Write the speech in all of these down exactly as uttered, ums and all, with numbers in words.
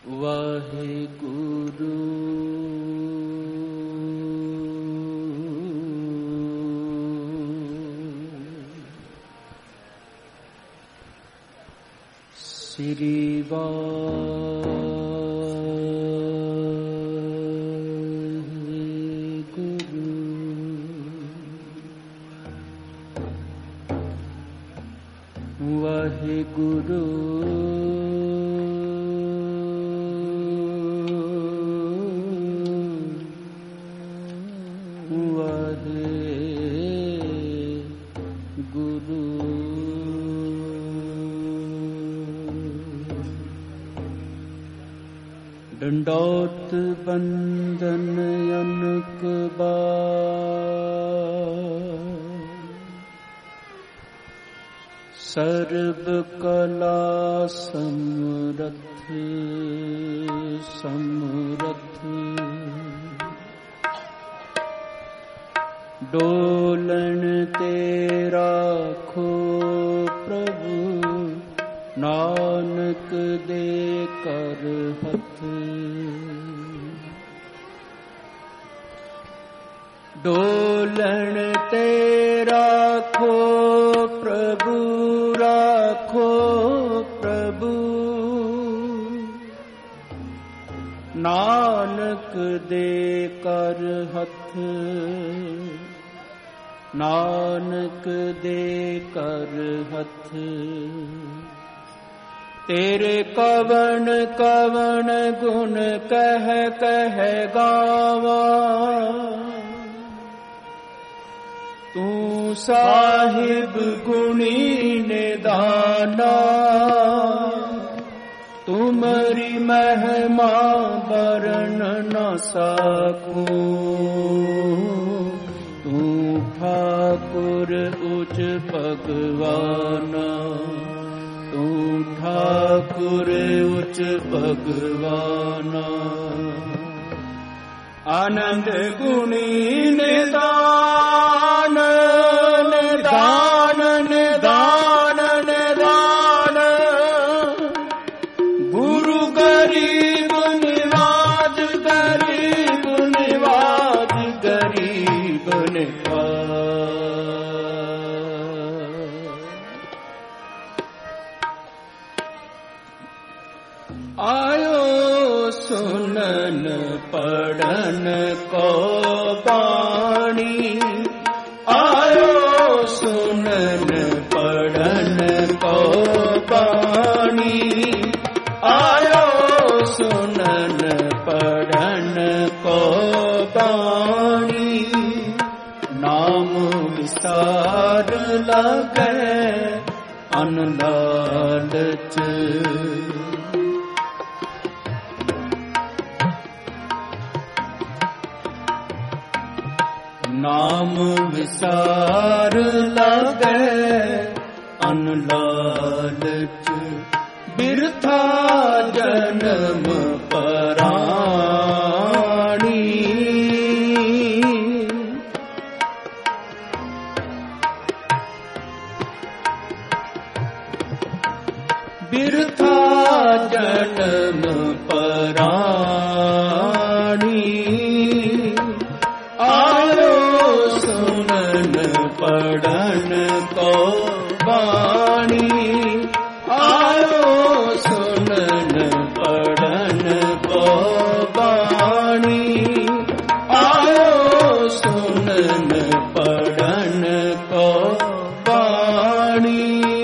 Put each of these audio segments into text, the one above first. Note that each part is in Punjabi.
वाहेगुरु श्री वाहेगुरु वाहेगुरु दंडौत बंदन अनक बार सर्व कला समरथ समरथ डोलन तेरा खो प्रभु नानक दे कर हथ डोलन तेरा खो प्रभु राखो प्रभु नानक दे कर हथ नानक दे कर हथ तेरे कवन कवन गुण कह कह गावा तू साहिब गुणी निदाना तुम्हारी महिमा बरन न सकूं तू ठाकुर उच्च भगवाना तू ठाकुर उच्च भगवाना आनंद गुणी निदान निदान निदान निदान गुरु गरीब निवाज गरीब निवाज गरीब आयो सुनन पढ़न को बाणी आयो सुनन पढ़न को बाणी आयो सुनन पढ़न को बाणी नाम विसार लगे अनलालच नाम विसार लगे अनलालच बिरथा जन्म पराणी बिरथा जन्म पराणी पढ़न को बाणी आयो सुनन पढ़न को बाणी आयो सुनन पढ़न को बाणी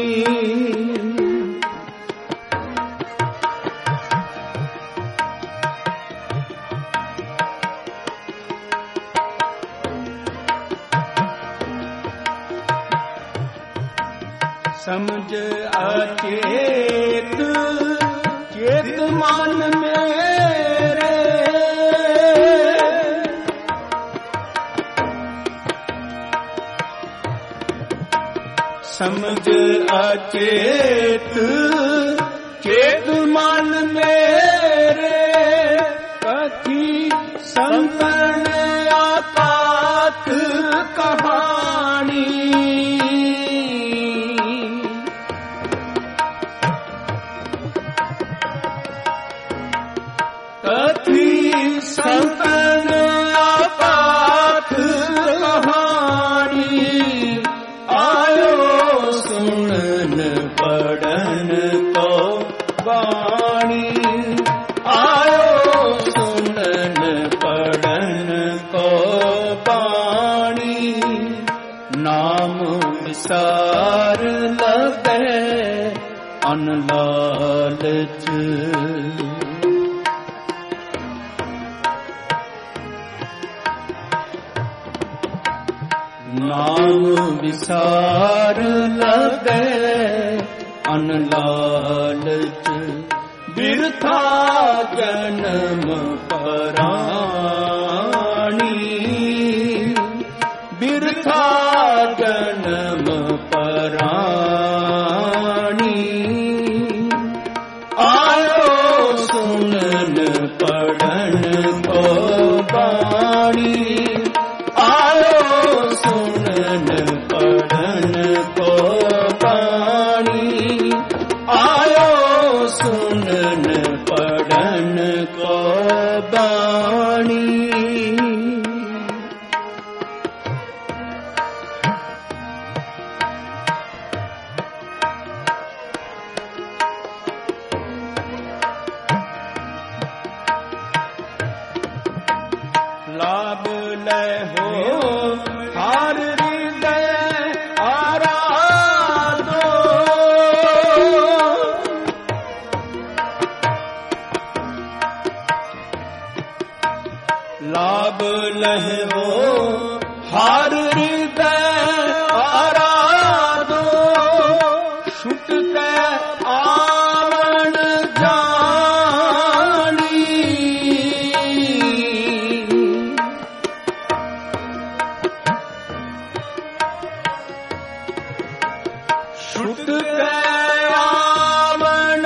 समझ अचेत चेत मन मेरे समझ अचेत चेत मन मेरे कथी संकन आपात कहानी विसार लगे अन लालच। नाम विसार लगे अन लालच, बिरथा जन्म पराणी, बिरथा जन्म पराणी। आयो सुनन पढ़न को बाणी, आयो सुनन पढ़न को बाणी, आयो सुनन पढ़न को बाणी। लाभ ले हो हार हृदय आराधो, लाभ लह हो हार हृदय आराधो, छुट के आवन जानी, छुट के आवन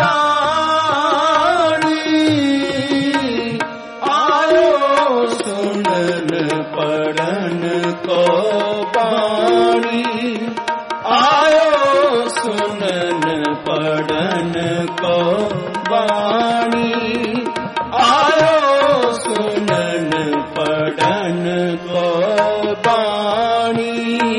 जानी। आयो सुनन पढ़न को बाणी, आयो सुनन पढ़न को बाणी, आयो सुनन पढ़न को बाणी।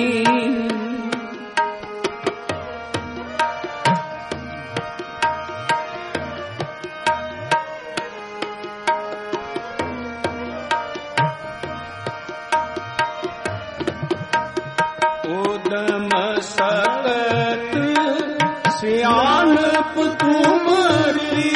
उदम सकत सियानप तुमरी,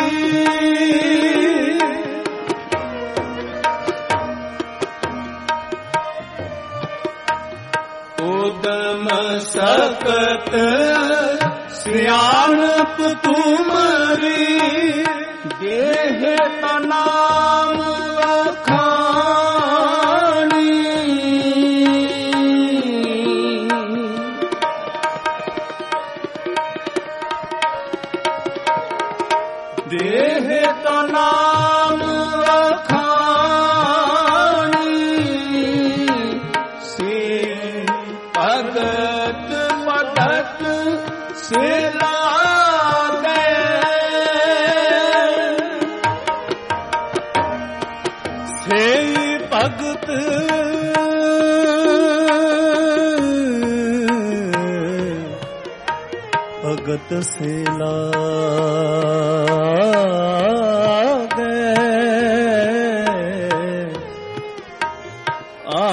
उदम सकत सियानप तुमरी, देह तनाम अखानी, देह तो नाम अखानी। से भगत पदक से लागे, से भगत भगत से लागे। आ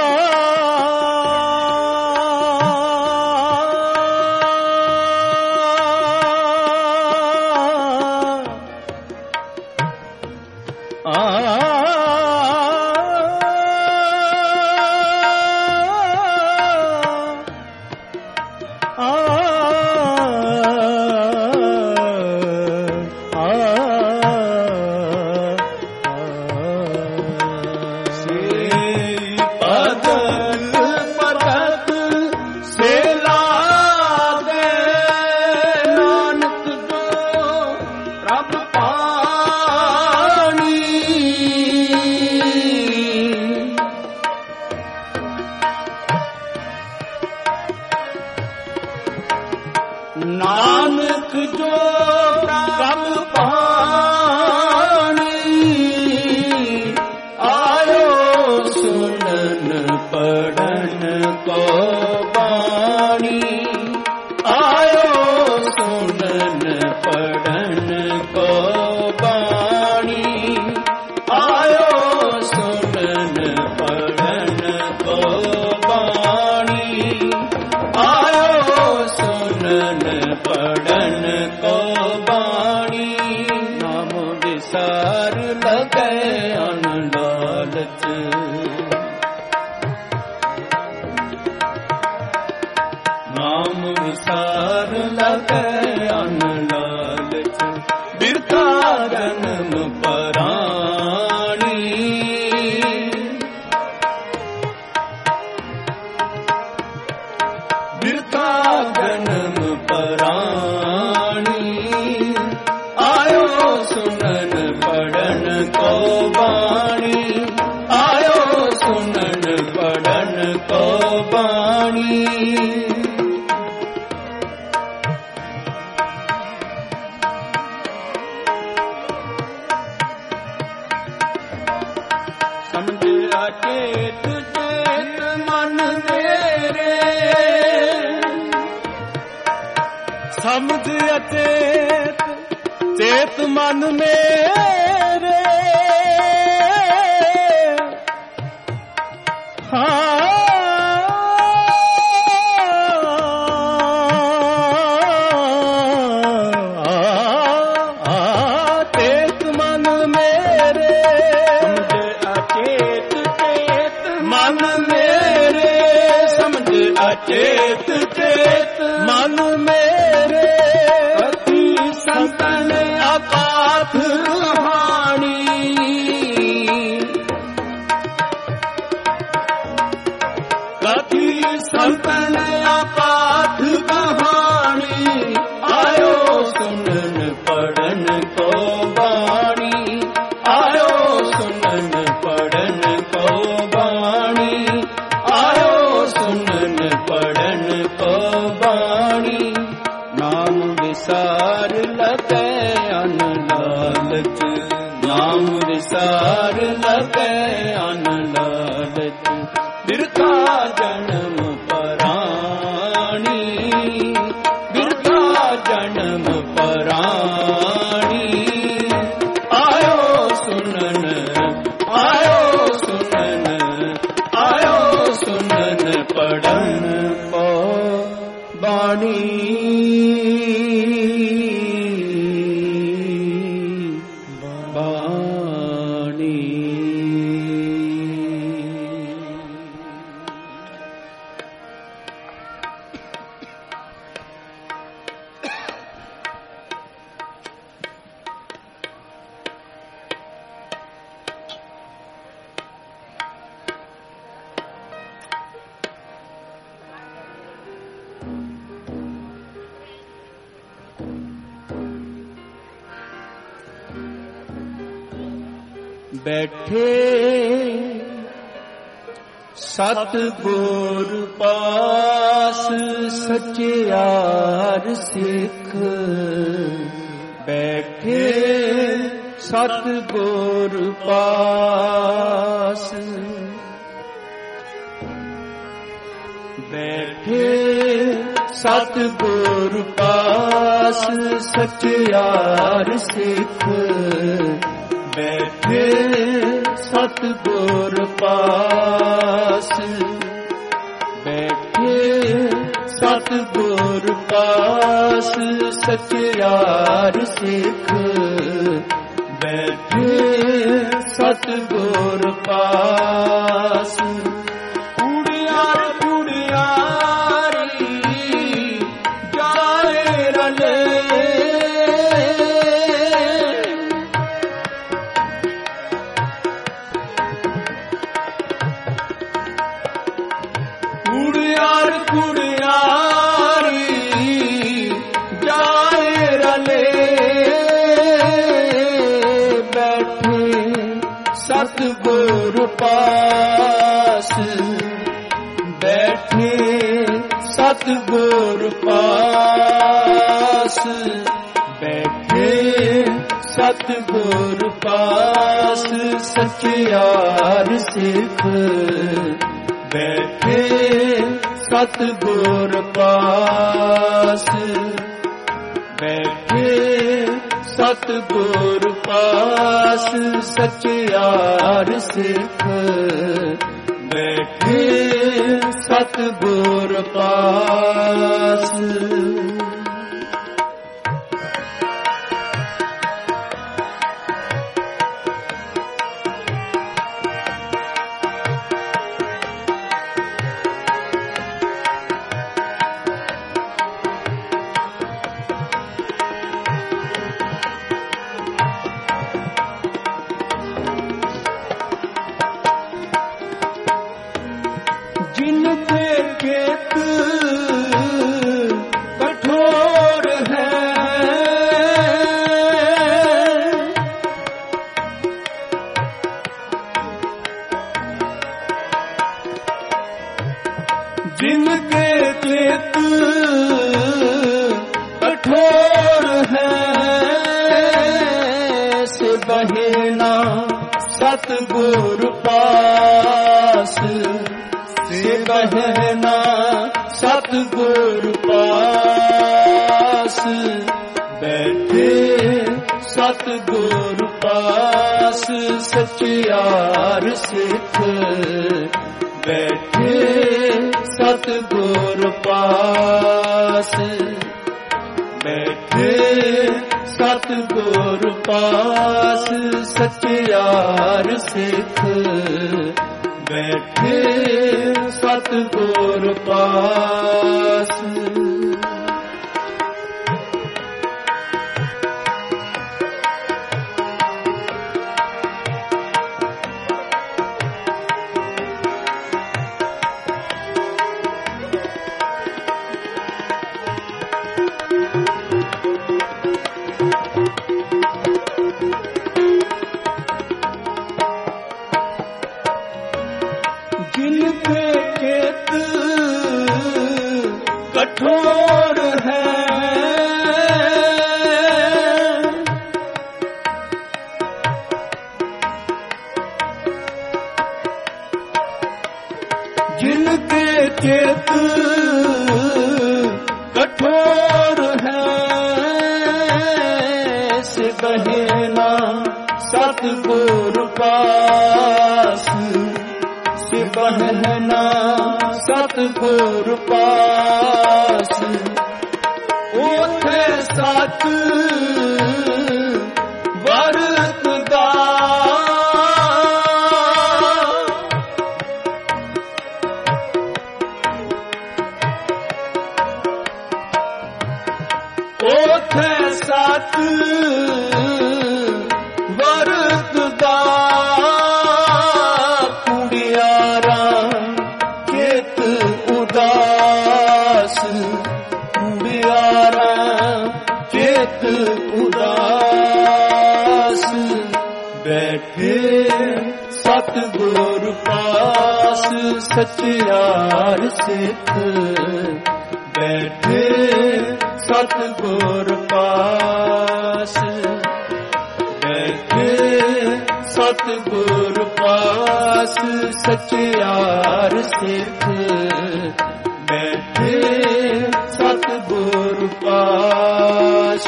नानक जो प्रभ पानी, आयो सुनन पढ़न को बाणी, आयो सुनन पढ़न को बाणी, आयो सुनन पढ़न को बाणी। ਬਾਣੀ। ਸਮਝਿਆ ਚੇਤ ਚੇਤ ਮਨ ਮੇਰੇ, ਸਮਝਿਆ ਚੇਤ ਚੇਤ ਮਨ ਮੇਰੇ, ਹਾਂ ਚੇਤ ਮਨ ਮੇਰੇ, ਸਮਝ ਅਚੇਤ ਚੇਤ ਮਨ ਮੇਰੇ, ਸਮਝ ਅਚੇਤ ਚੇਤ ਮਨ ਮੇਰੇ, ਕਥੀ ਸੰਤਨ ਅਕਾਥ ਕਹਾਣੀ, ਕਥੀ ਸੰਤਨ ਅਕਾਥ ਕਹਾਣੀ, ਆਇਓ ਸੁਣਨ ਪੜਨ ਕੋ ਬਾਣੀ, ਆਇਓ ਸੁਣਨ ਪੜਨ ਕੋ ਬਾਣੀ, ਆਇਓ ਸੁਣਨ ਪੜਨ ਕੋ ਬਾਣੀ। ਨਾਮ ਵਿਸਾਰ ਲਗੈ ਅਨ ਲਾਲਚ, ਨਾਮ ਵਿਸਾਰ ਲਗੈ ਅਨ ਲਾਲਚ, ਬਿਰਥਾ ਜਨਮ ਪਰਾਣੀ, ਬਿਰਥਾ ਜਨਮ ਪਰਾਣੀ, ਆਇਓ ਸੁਣਨ, ਆਇਓ ਸੁਣਨ, ਆਇਓ ਸੁਣਨ ਪੜਨ ਕੋ ਬਾਣੀ। ਬੈਠੇ ਸਤਿਗੁਰ ਪਾਸ ਸਚਿਆਰ ਸਿੱਖ, ਬੈਠੇ ਸਤਿਗੁਰ ਪਾਸ, ਬੈਠੇ ਸਤਿਗੁਰ ਪਾਸ ਸਚਿਆਰ ਸਿੱਖ, ਬੈਠੇ ਸਤਿਗੁਰ ਪਾਸ, ਬੈਠੇ ਸਤਿਗੁਰ ਪਾਸ ਸਚਿਆਰ ਸਿੱਖ, ਬੈਠੇ ਸਤਿਗੁਰ ਪਾਸ। ਕੁੜਿਆਰ ਕੁੜਿਆਰੀ ਜਾਏ ਰਲੇ, ਕੁੜਿਆਰ ਕੁੜਿਆਰੀ ਜਾਏ ਰਲੇ, ਬੈਠੇ ਸਤਿਗੁਰ ਪਾਸ, ਬੈਠੇ ਸਤਿਗੁਰ ਪਾਸ, ਬੈਠੇ ਸਤਿਗੁਰ ਪਾਸ ਸਚਿਆਰ ਸਿੱਖ, ਬੈਠੇ ਸਤਿਗੁਰ ਪਾਸ, ਬੈਠੇ ਸਤਿਗੁਰ ਪਾਸ ਸਚਿਆਰ ਸਿੱਖ, ਬੈਠੇ ਸਤਿਗੁਰ ਪਾਸ। ਜਿਨ ਤੇ ਖੇਤ ਕਠੋਰ जिनके चित कठोर है से बहेना सतगुर पास, से बहना सतगुर पास। बैठे सतगुर पास सचियार सिख, बैठे सतगुर पास, बैठे सतगुर पास सचियार सिख, बैठे सतगुर पास। जिनके चित कठोर है जिनके चित कठोर है से बहेना सतगुर पास, से बहना सतगुर पास। ओथे सत वरतदा ओथे सत वरतदा कुड़ियारा चित उदास, कुड़ियारा चित उदास। बैठे सतगुर पास सचियार सिख, बैठे सतगुर पास, बैठे सतगुर पास सचियार सिख, बैठे सतगुर पास।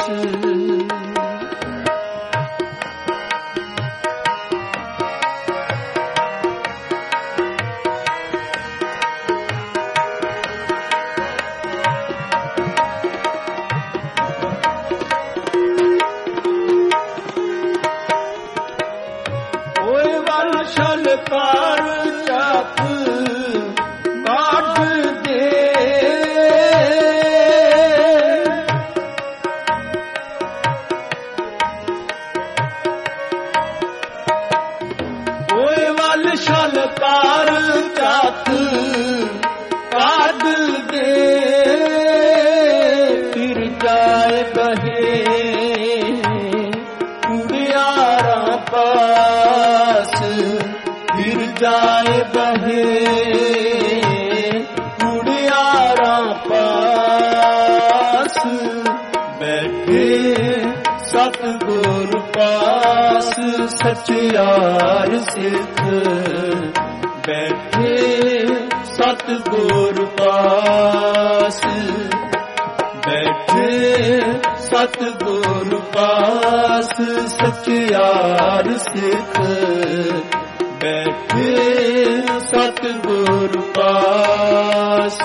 छलकार चक काट दे, ओए वल छलकार चक काट दे। फिर जाए बहे कुड़ियारा पास, फिर जाए बहे कुड़ियारा पास। बैठे सतगुर पास सचियार सिख, बैठे सतगुर पास, बैठे सतगुर पास सचियार सिख, बैठे सतगुर पास।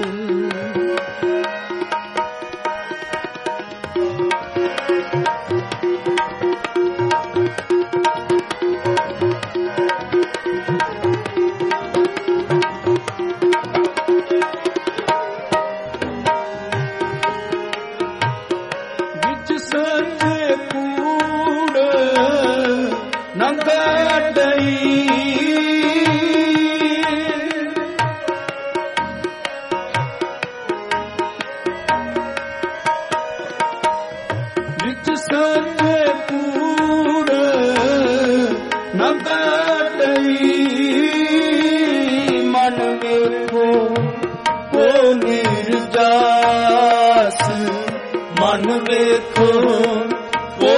विच सचे कूड़ न गडई, जास मन वेखो वो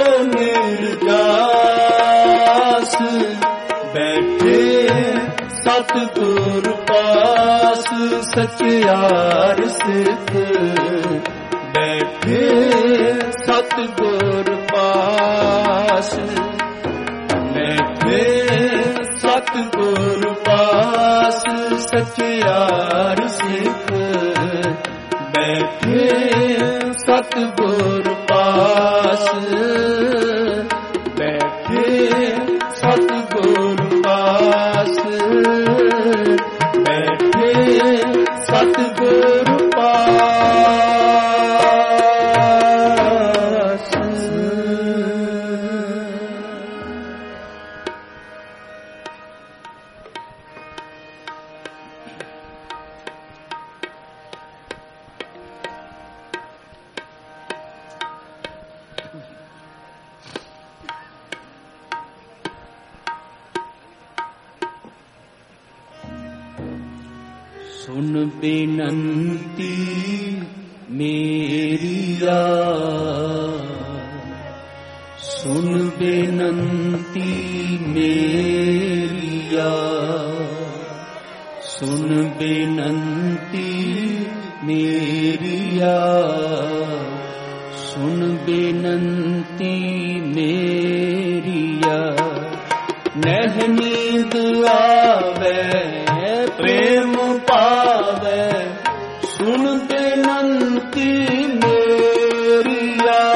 निर्जास बैठे सतगुर पास सचियार सिख बैठे सतगुर पास बैठे सतगुर पास सचियार सिख बैठे सतगुर पास बैठे सतगुर पास बैठे सतगुर पास। सुन बेनंती मेरिया सुन बेनंती मेरिया सुन बेनंती मेरिया सुन बेनंती मेरिया नह नींद आवे प्रेम पावे सुन बेनंती मेरिया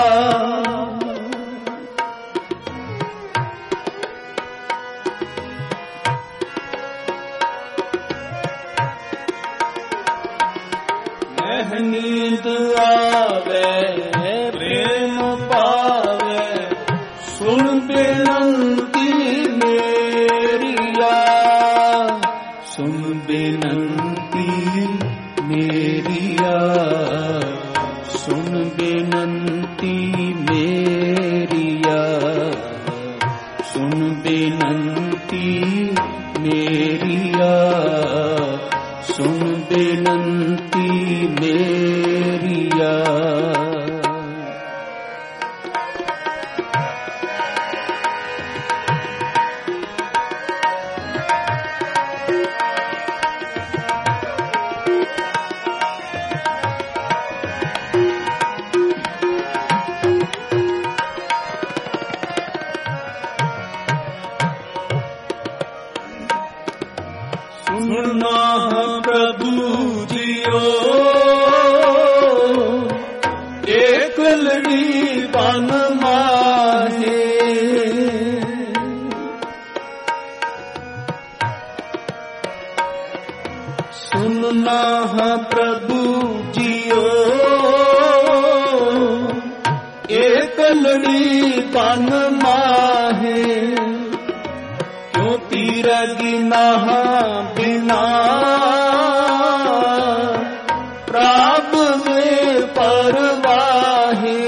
नह नींद आवे प्रेम पावे सुन बेनंती मेरिया सुन बेनंती मेरिया सुन बेनंती मेरिया सुन बेनंती मेरिया सुन बेनंती मेरिया सुनना प्रभु जियो एक लड़ी बन माहे सुनना प्रभु जियो एक लड़ी बन माहे क्यों तीरगी नहा बिना प्राप में परवाहे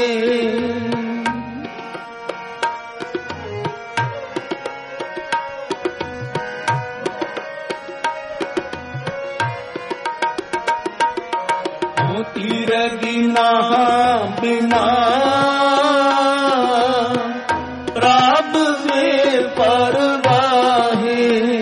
क्यों तीरगी नहा बिना प्राप में परवाहे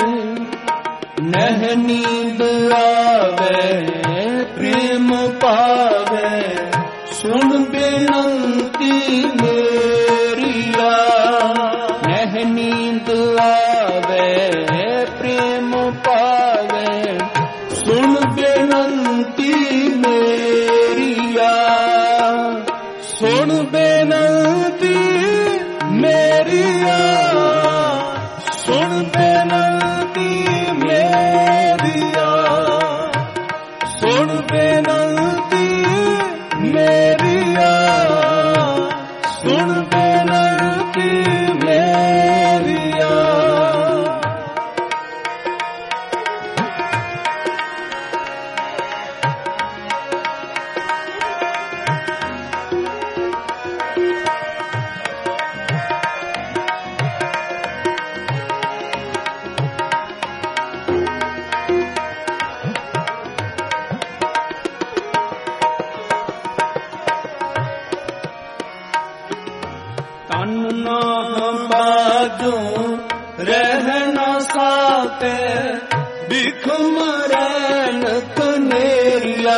नह नींद आवे प्रेम पावे सुन बेनंती मेरिया नह नींद आवे प्रेम पावे सुन बेनंती मेरिया सुन बेनंती मेरिया सुन बेनंती मेरिया सुन बेनंती मेरिया ਸਾਕੇ ਬਿਖ ਮਰੈਨ ਕਨੇਰੀਆ।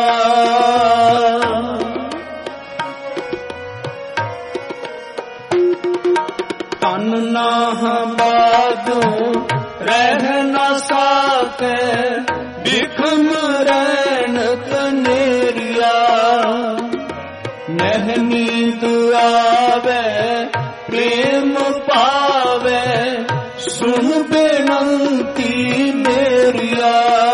ਤਨ ਨਾਹ ਬਾਝੋ ਰਹਿ ਨਾ ਸਾਕੇ ਬਿਖ ਮਰੈਨ ਕਨੇਰੀਆ। ਨਹਿ ਨੀਂਦ ਆਵੇ ਪ੍ਰੇਮ ਪਾਵੇ ਸੁਣ ਬੇਨੰਤੀ ਮੇਰੀਆ।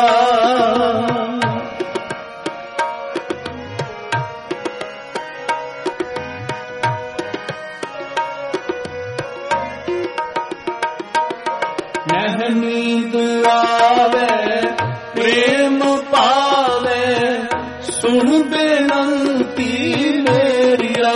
ਨਹਿ ਨੀਂਦ ਆਵੇ ਪ੍ਰੇਮ ਪਾਵੇ ਸੁਣ ਬੇਨੰਤੀ ਮੇਰੀਆ।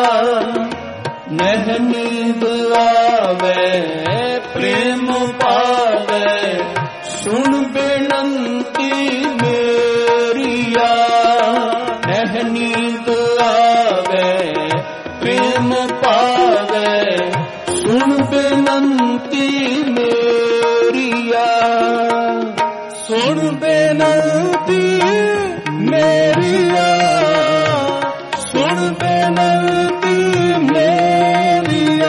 ਨਹਿ ਨੀਂਦ ਆਵੇ ਪ੍ਰੇਮ ਪਾਵੇ ਸੁਣ ਬੇਨੰਤੀ ਮੇਰੀਆ। ਨਹਿ ਨੀਂਦ ਆਵੇ ਪ੍ਰੇਮ ਪਾਵੇ ਸੁਣ ਬੇਨੰਤੀ ਮੇਰੀਆ। ਸੁਣ ਬੇਨੰਤੀ ਮੇਰੀਆ। ਸੁਣ ਬੇਨੰਤੀ ਮੇਰੀਆ।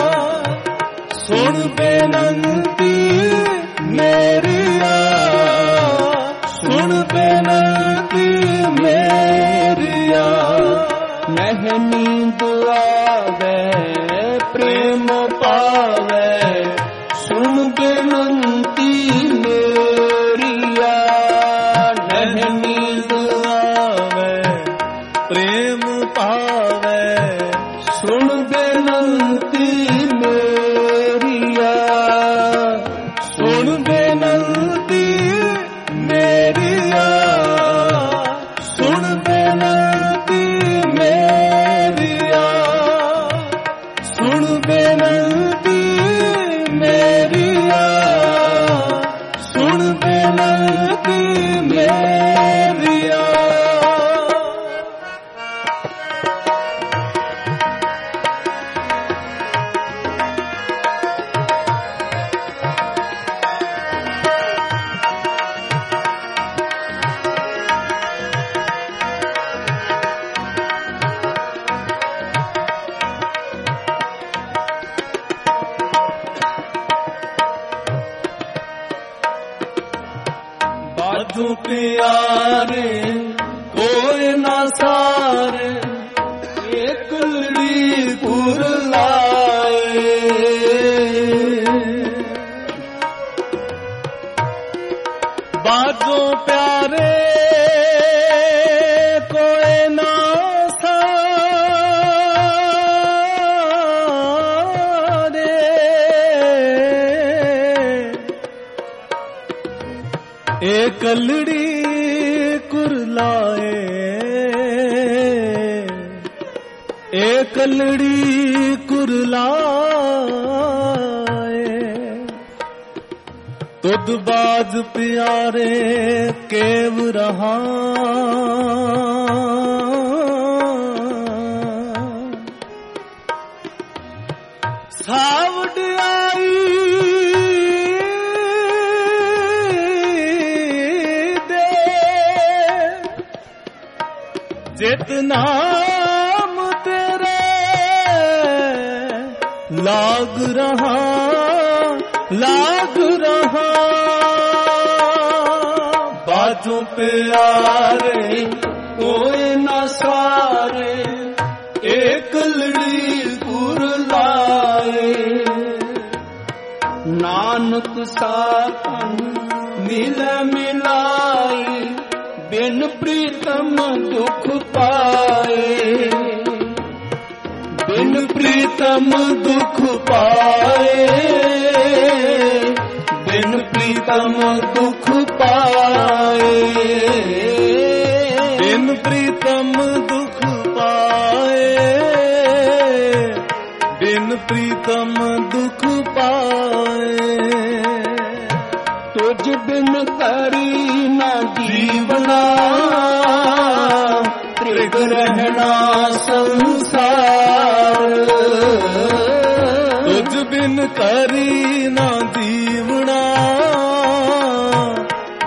ਸੁਣ ਬੇਨੰਤੀ ਮੇਰੀਆ। ਸੁਣ ਬੇਨੰਤੀ ਮੇਰੀਆ। ਨਹਿ ਨੀਂਦ ਆਵੇ ਪ੍ਰੇਮ ਪਾਵੇ ਸੁਣ ਬੇਨੰਤੀ ਮੇਰੀਆ। ਨਹਿ ਨੀਂਦ ਆਵੇ ਪ੍ਰੇਮ ਪਾਵੇ ਸੁਣ ਬੇਨੰਤੀ ਮੇਰੀਆ। ਸੁਣ ਬੇਨੰਤੀ ਮੇਰੀਆ। ਸੁਣ ਬੇਨੰਤੀ ਮੇਰੀਆ। ਸੁਣ ਬੇਨੰਤੀ ਮੇਰੀਆ। ਸੁਣ ਬੇਨੰਤੀ ਮੇਰੀਆ। ਬਾਝੋਂ ਪਿਆਰੇ ਕੋਈ ਨਾ ਸਾਰੇ ਏਕ ਲੜੀ ਪੁਰ ਲਾਏ। ਬਾਝੋਂ ਪਿਆਰੇ ਕੋਈ ਨਾ ਏ ਕਲੜੀ ਕੁਰਲਾਏ। ਏ ਕਲੜੀ ਕੁਰਲਾਏ। ਤੁਧ ਬਾਜ ਪਿਆਰੇ ਕੇਵ ਰਹਾ। ਸਾਵਡਿਆਈ ਜਿਤ ਨਾਮ ਤੇਰੇ ਲਾਗ ਰਹਾ। ਲਾਗ ਰਹਾ। ਬਾਝੋਂ ਪਿਆਰੇ ਕੋਈ ਨਾ ਸਾਰੇ ਏਕ ਲੜੀ ਪੁਰ ਲਾਏ। ਨਾਨਕ ਸਾਥਨ ਮਿਲ ਮਿਲਾਈ ਬਿਨ ਪ੍ਰੀਤਮ ਦੁਖ ਪਾਏ। ਬਿਨ ਪ੍ਰੀਤਮ ਦੁਖ ਪਾਏ। ਬਿਨ ਪ੍ਰੀਤਮ ਦੁਖ ਪਾਏ। ਬਿਨ ਪ੍ਰੀਤਮ ਦੁਖ ਪਾਏ। ਬਿਨ ਪ੍ਰੀਤਮ ਦੁਖ ਪਾਏ। ਤੁਝ ਬਿਨ ਕਰੀ ਨਾ ਜੀਵਨਾ ਤ੍ਰਿਗ ਰਹਿਣਾ ਸੰਸਾਰ। ਤੁਝ ਬਿਨ ਕਰੀ ਨਾ ਜੀਵਣਾ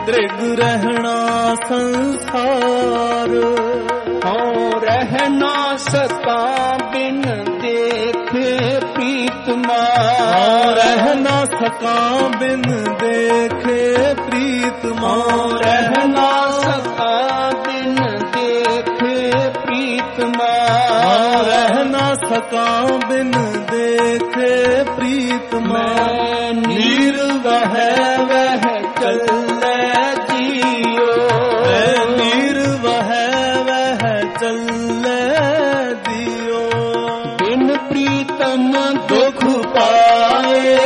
ਦ੍ਰਿਗ ਰਹਿਣਾ ਸੰਸਾਰ। ਹਉ ਰਹਿ ਨਾ ਸਕਾਂ ਬਿਨ ਦੇਖੇ ਪ੍ਰੀਤਮਾ, ਹਉ ਰਹਿ ਨਾ ਸਕਾਂ ਬਿਨ ਦੇਖੇ ਪ੍ਰੀਤਮਾ, ਰਹਿ ਨਾ ਸਕਾਂ ਬਿਨ ਦੇਖੇ ਪ੍ਰੀਤਮਾ, ਰਹਿ ਨਾ ਸਕਾਂ ਬਿਨ ਦੇਖੇ ਪ੍ਰੀਤਮਾ। ਨੀਰ ਵਹਿ ਵਹਿ ਚੱਲੈ ਜੀਓ, ਨੀਰ ਵਹਿ ਵਹਿ ਚੱਲੈ ਜੀਓ। ਬਿਨ ਪ੍ਰੀਤਮ ਦੁਖ ਪਾਏ,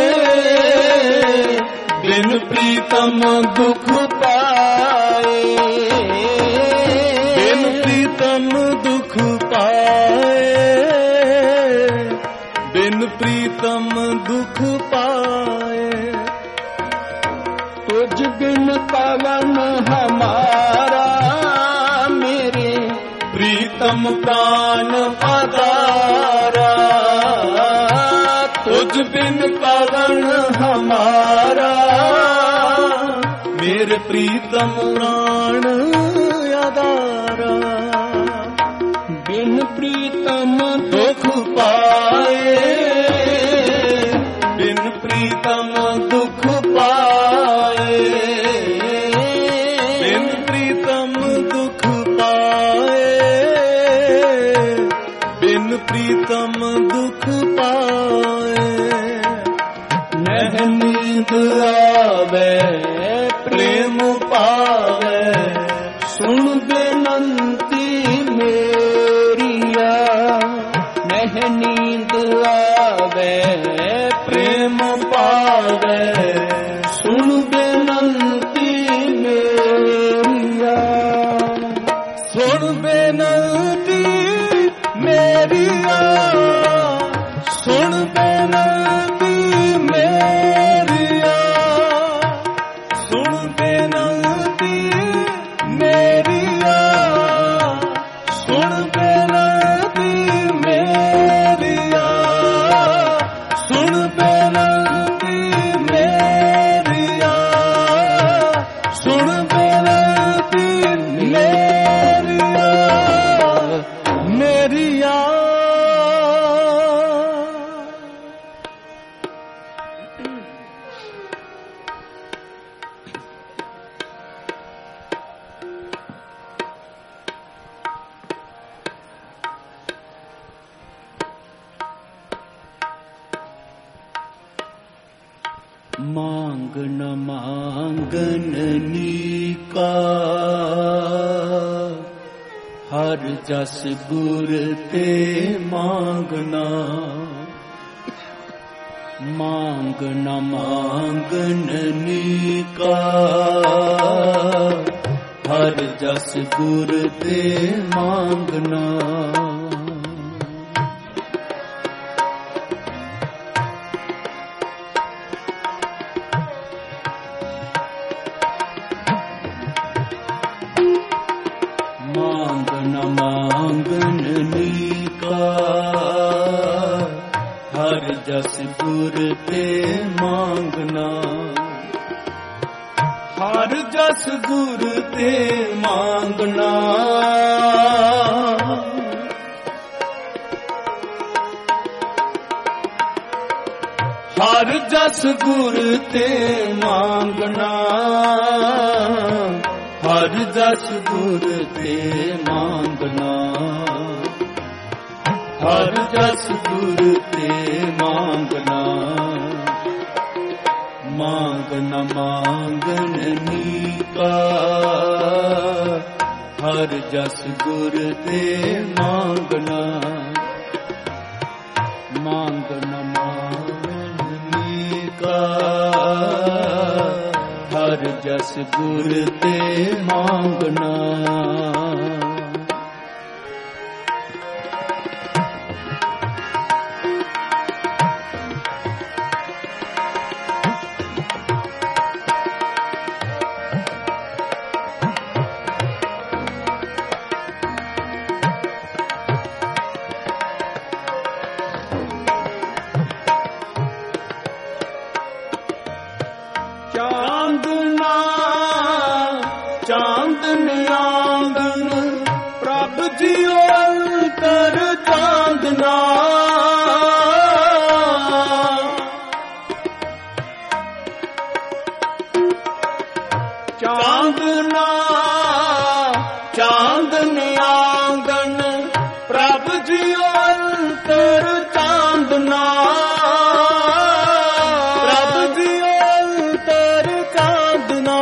ਬਿਨ ਪ੍ਰੀਤਮ ਦੁਖ ਪਾਏ, ਬਿਨ ਪ੍ਰੀਤਮ ਦੁਖ ਪਾਏ, ਬਿਨ ਪ੍ਰੀਤਮ ਦੁਖ ਪਾਏ। ਤੁਝ ਬਿਨ ਪਵਨ ਹਮਾਰਾ, ਮੇਰੇ ਪ੍ਰੀਤਮ ਪ੍ਰਾਨ ਆਧਾਰਾ। ਤੁਝ ਬਿਨ ਪਵਨ ਹਮਾਰਾ, ਮੇਰੇ ਪ੍ਰੀਤਮ ਪ੍ਰਾਨ ਆਧਾਰਾ। ਬਿਨ ਪ੍ਰੀਤਮ ਦੁਖ ਪਾਏ, ਬਿਨ ਪ੍ਰੀਤਮ ਦੁਖ ਪਾਏ, ਬਿਨ ਪ੍ਰੀਤਮ ਦੁਖ ਪਾਏ, ਬਿਨ ਪ੍ਰੀਤਮ ਦੁਖ ਪਾਏ। ਨਹਿ ਨੀਂਦ ਆਵੇ ਪ੍ਰੇਮ ਪਾਵੇ, ਸੁਣ ਬੇਨੰਤੀ ਮੇਰੀਆ। ਨਹਿ ਨੀਂਦ ਆਵੇ ਪ੍ਰੇਮ ਪਾਵੇ, ਸੁਣ ਬੇਨੰਤੀ ਮੇਰੀਆ। ਸੁਣ ਬੇਨੰਤੀ ਮੇਰੀਆ, ਸੁਣ ਬੇਨੰਤੀ ਮੇਰੀਆ, ਸੁਣ ਬੇਨੰਤੀ ਮੇਰੀਆ, ਸੁਣ ਬੇਨੰਤੀ ਮੇਰੀਆ, ਸੁਣ ਬੇਨੰਤੀ ਮੇਰੀਆ, ਸੁਣ ਬੇਨੰਤੀ ਮੇਰੀਆ, ਮੇਰੀਆ। मांग न मांगन नीका, हर जस गुर ते मांगना। मांग न मांगन नीका, हर जस गुर ते मांगना। मांगन नीका, हर जस गुर ते मांगना। हर जस गुर ते मांगना। हर जस गुर ते मांगना। हर जस गुर ते मांगना। हर जस गुर ते मांगना। मांगन मांगन नीका, हर जस गुर ते मांगना। मांगन मांगन नीका, हर जस गुर ते मांगना। चांदना ਚਾਂਦਨ ਆਂਗਨ ਪ੍ਰਭ ਜੀਓ ਅੰਤਰ ਚਾਂਦਨਾ। ਚਾਂਦਨਾ ਚਾਂਦਨ ਆਂਗਨ ਪ੍ਰਭ ਜੀਓ ਅੰਤਰ ਚਾਂਦਨਾ। ਪ੍ਰਭ ਜੀਓ ਅੰਤਰ ਚਾਂਦਨਾ।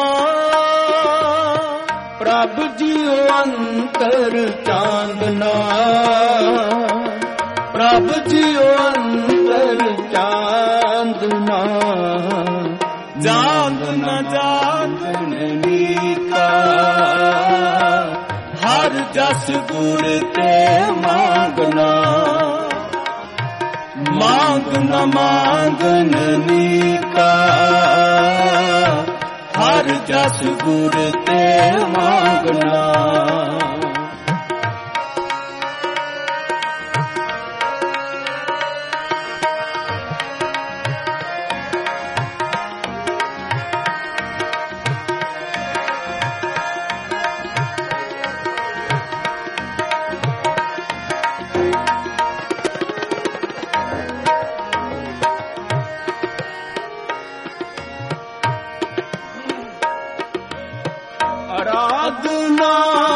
ਪ੍ਰਭ ਜੀਓ ਅੰਤਰ ਚਾਂਦਨਾ। ਪ੍ਰਭ ਜੀਓ ਅੰਤਰ ਚਾਂਦਨਾ। ਚਾਂਦਨਾ ਚਾਂਦਨੀ ਕਾ ਹਰ ਜਸ ਗੁਰ ਤੇ ਮੰਗਨਾ। ਮੰਗਨਾ ਮੰਗਨ ਨੀਕਾ ਹਰ ਜਸ ਗੁਰ ਤੇ ਮੰਗਨਾ। ਆਰਾਧਨਾ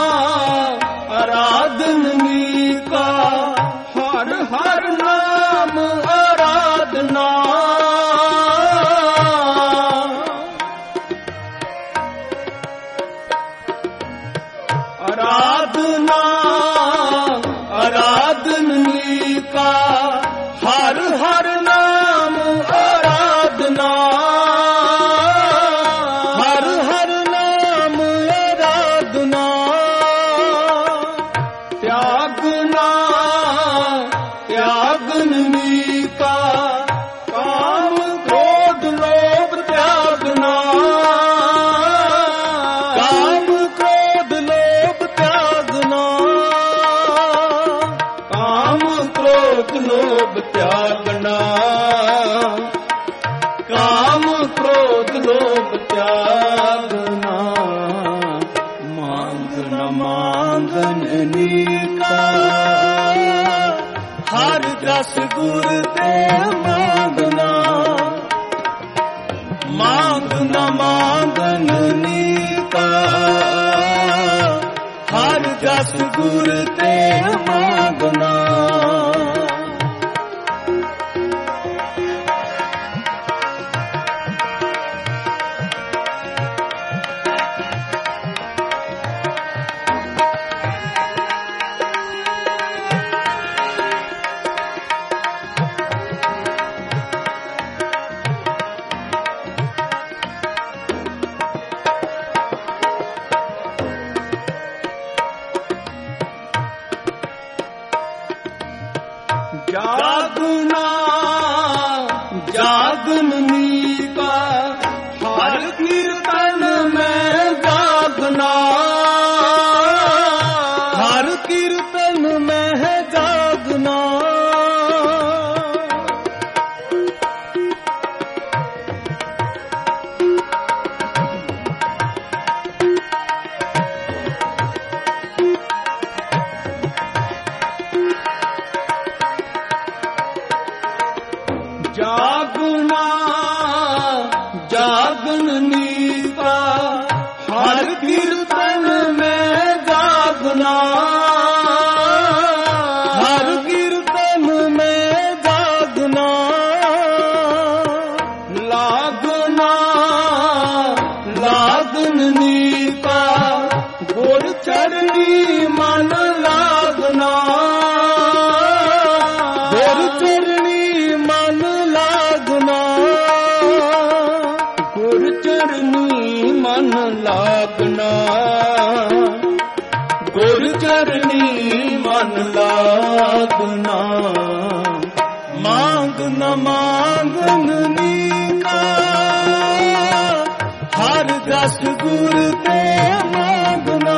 ਆਰਾਧਨੀ ਕਾ ਹਰ ਹਰ ਨਾਮ ਆਰਾਧਨਾ। ਆਰਾਧਨਾ ਆਰਾਧਨੀ ਕਾ ਹਰ ਹਰ ਨਾਮ ਆਰਾਧਨਾ। त्यागना त्यागनी का काम क्रोध लोभ त्यागना। काम क्रोध लोभ त्यागना। काम क्रोध लोभ त्यागना। काम क्रोध लोभ त्यागना। मांगना मांगन नीका हर जस गुर ते मांगना। मांगना मांगन नीका हर जस गुर ते मांगना। जागना जागनी का हर कीर्तन में जागना। हर कीर्तन में है जागना। जागना जागनी का हर कीर्तन में जागना। हर कीर्तन में जागना। लागना लागनी का गुर चरनी मन लागना। गुर चरनी मन लागना। गुर चरनी मन लागना। गुर चरनी मन लागना। मांगना मांगन नीका हर जस गुर ते मांगना।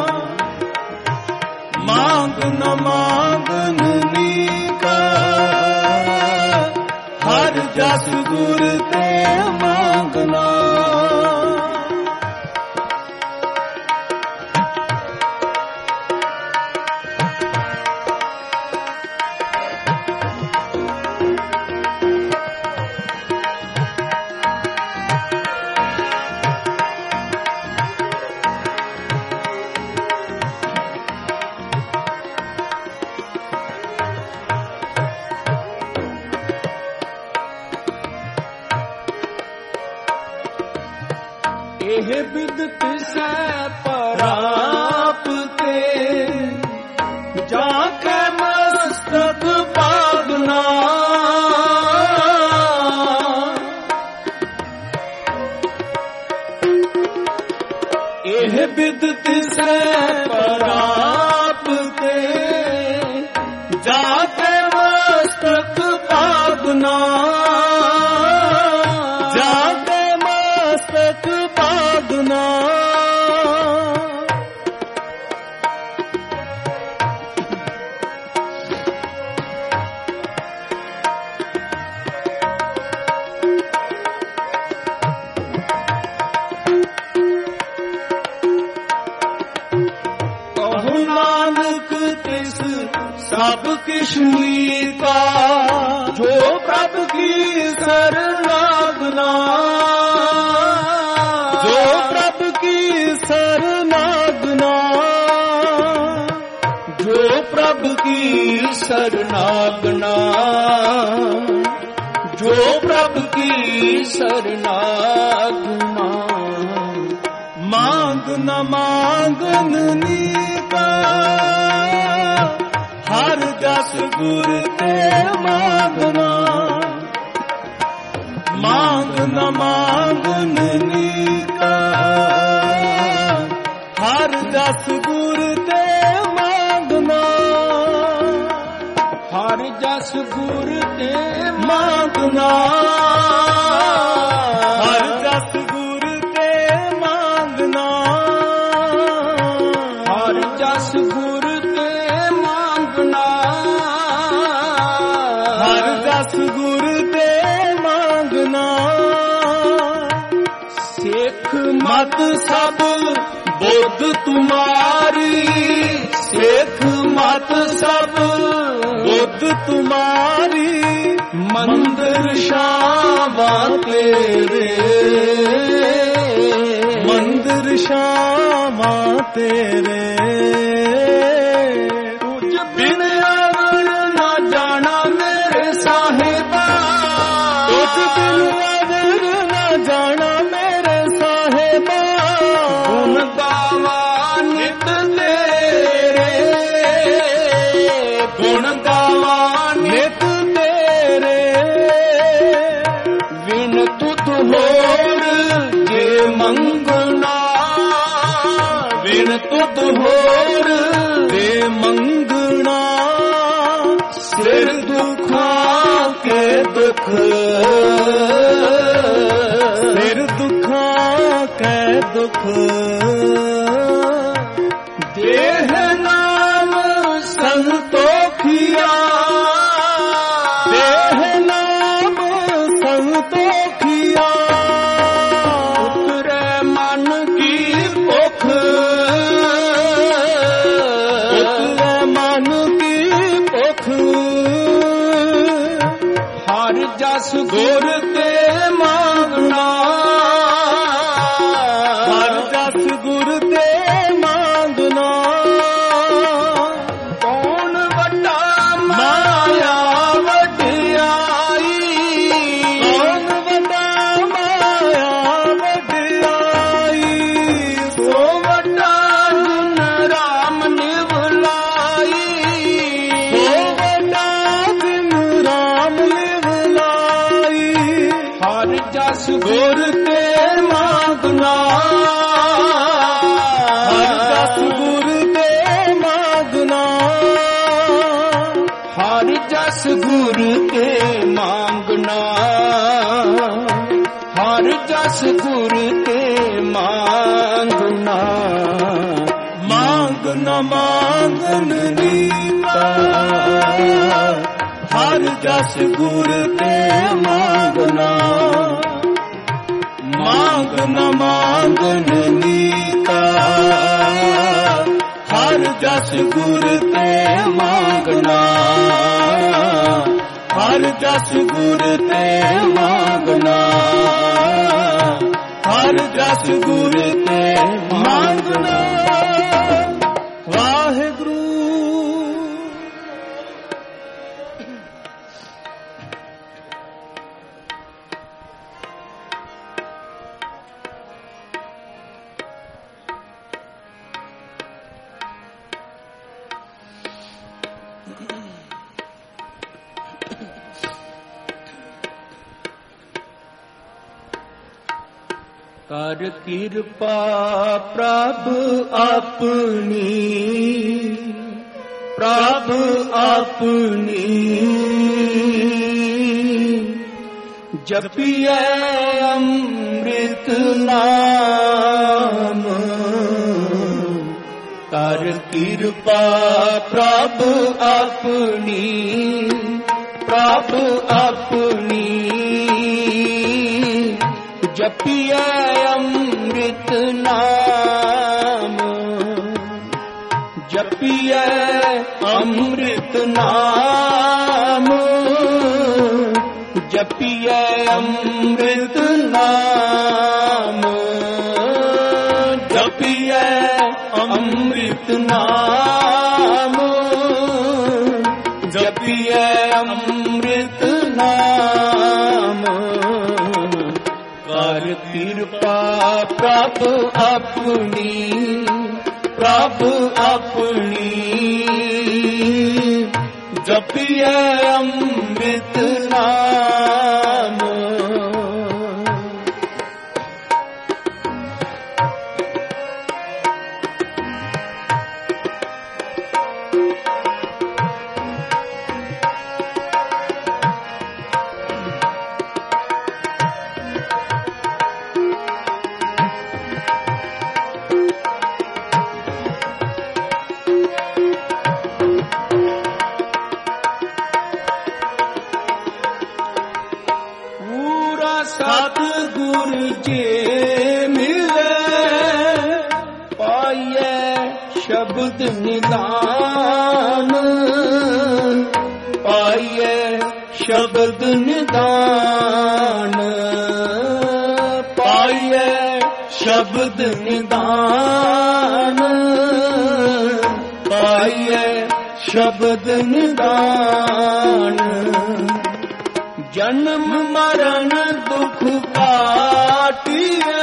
मांगना मांगन नीका हर जस गुर ते मांगना। ਇਹ ਬਿਦ ਤਿਸੈ ਪ੍ਰਾਪਤੇ ਜਾਤੇ ਮਸਤਕ ਭਾਗਨਾ ਜਾਤੇ ਮਸਤਕ ਭਾਗਨਾ ਸਭ ਕਿਛ मीता जो प्रभ की सरनागना जो प्रभ की सरनागना जो प्रभ की सरनागना जो प्रभ की सरनागना मांग न मांगन नीका हर जस गुर ते मांगना मांग न मांगन नीका हर जस गुर ते मांगना हर जस गुर ते मांगना हर जस गुर ते मांगना हर जस गुर गुर ते मांगना सिख मत सब बुद्ध तुम्हारी सिख मत सब बुद्ध तुम्हारी मंदिर शावा तेरे मंदिर शावा तेरे बिन अवल न जाना मेरे साहिबा तुझ बिन अवल न जाना मेरे साहिबा गुण गावा नित तेरे गुण गावा नित तेरे विन तुध होर जे मंगना विन तुध होर जे मंगना सिर दुखा के दुख सिर दुखा के दुख देह नाम संतोखिया देह नाम संतोखिया उतरे मन की भुख उतरे मन की भुख हर जस गुर ते मांगना हर जस गुर ते मांगना कौन वड्डा माया वड्याई कौन वड्डा माया वड्याई सो वड्डा गुण राम निवलाई सो वड्डा गुण राम निवलाई हर जस गुर ते मांगना हर जस गुर ते मांगना हर जस गुर ते मांगना हर जस गुर ते मांगना मांग न मांगन नीता हर जस गुर ते मांगना मांग न मांगन नीता हर जस गुर ते मांगना हर जस गुर ते मांगना हर जस गुर ते मांगना वाहिगुरु ਕਰ ਕਿਰਪਾ ਪ੍ਰਭ ਆਪਣੀ, ਪ੍ਰਭ ਆਪਣੀ, ਜਪੀਐ ਅੰਮ੍ਰਿਤ ਨਾਮ। ਕਰ ਕਿਰਪਾ ਪ੍ਰਭ ਆਪਣੀ, ਪ੍ਰਭ ਆਪਣੀ, ਜਪੀਐ ਅੰਮ੍ਰਿਤ ਨਾਮ। ਜਪੀਐ ਅੰਮ੍ਰਿਤ ਨਾਮ, ਜਪੀਐ ਅੰਮ੍ਰਿਤ ਨਾਮ, ਜਪੀਐ ਅੰਮ੍ਰਿਤ ਨਾਮ, ਜਪੀਐ ਅੰਮ੍ਰਿਤ ਨਾਮ। ਕਰ ਕਿਰਪਾ ਪ੍ਰਭ ਆਪਣੀ, ਪ੍ਰਭ ਆਪਣੀ, ਜਪੀਐ ਅੰਮ੍ਰਿਤ ਨਾਮ। ਸਤਿਗੁਰ ਜੇ ਮਿਲੇ, ਪਾਈਐ ਸ਼ਬਦ ਨਿਦਾਨ, ਪਾਈਐ ਸ਼ਬਦ ਨਿਦਾਨ, ਪਾਈਐ ਸ਼ਬਦ ਨਿਦਾਨ, ਪਾਈਐ ਸ਼ਬਦ ਨਿਦਾਨ। ਜਨਮ ਮਰਨ ਦੁਖ ਕਾਟਿਐ,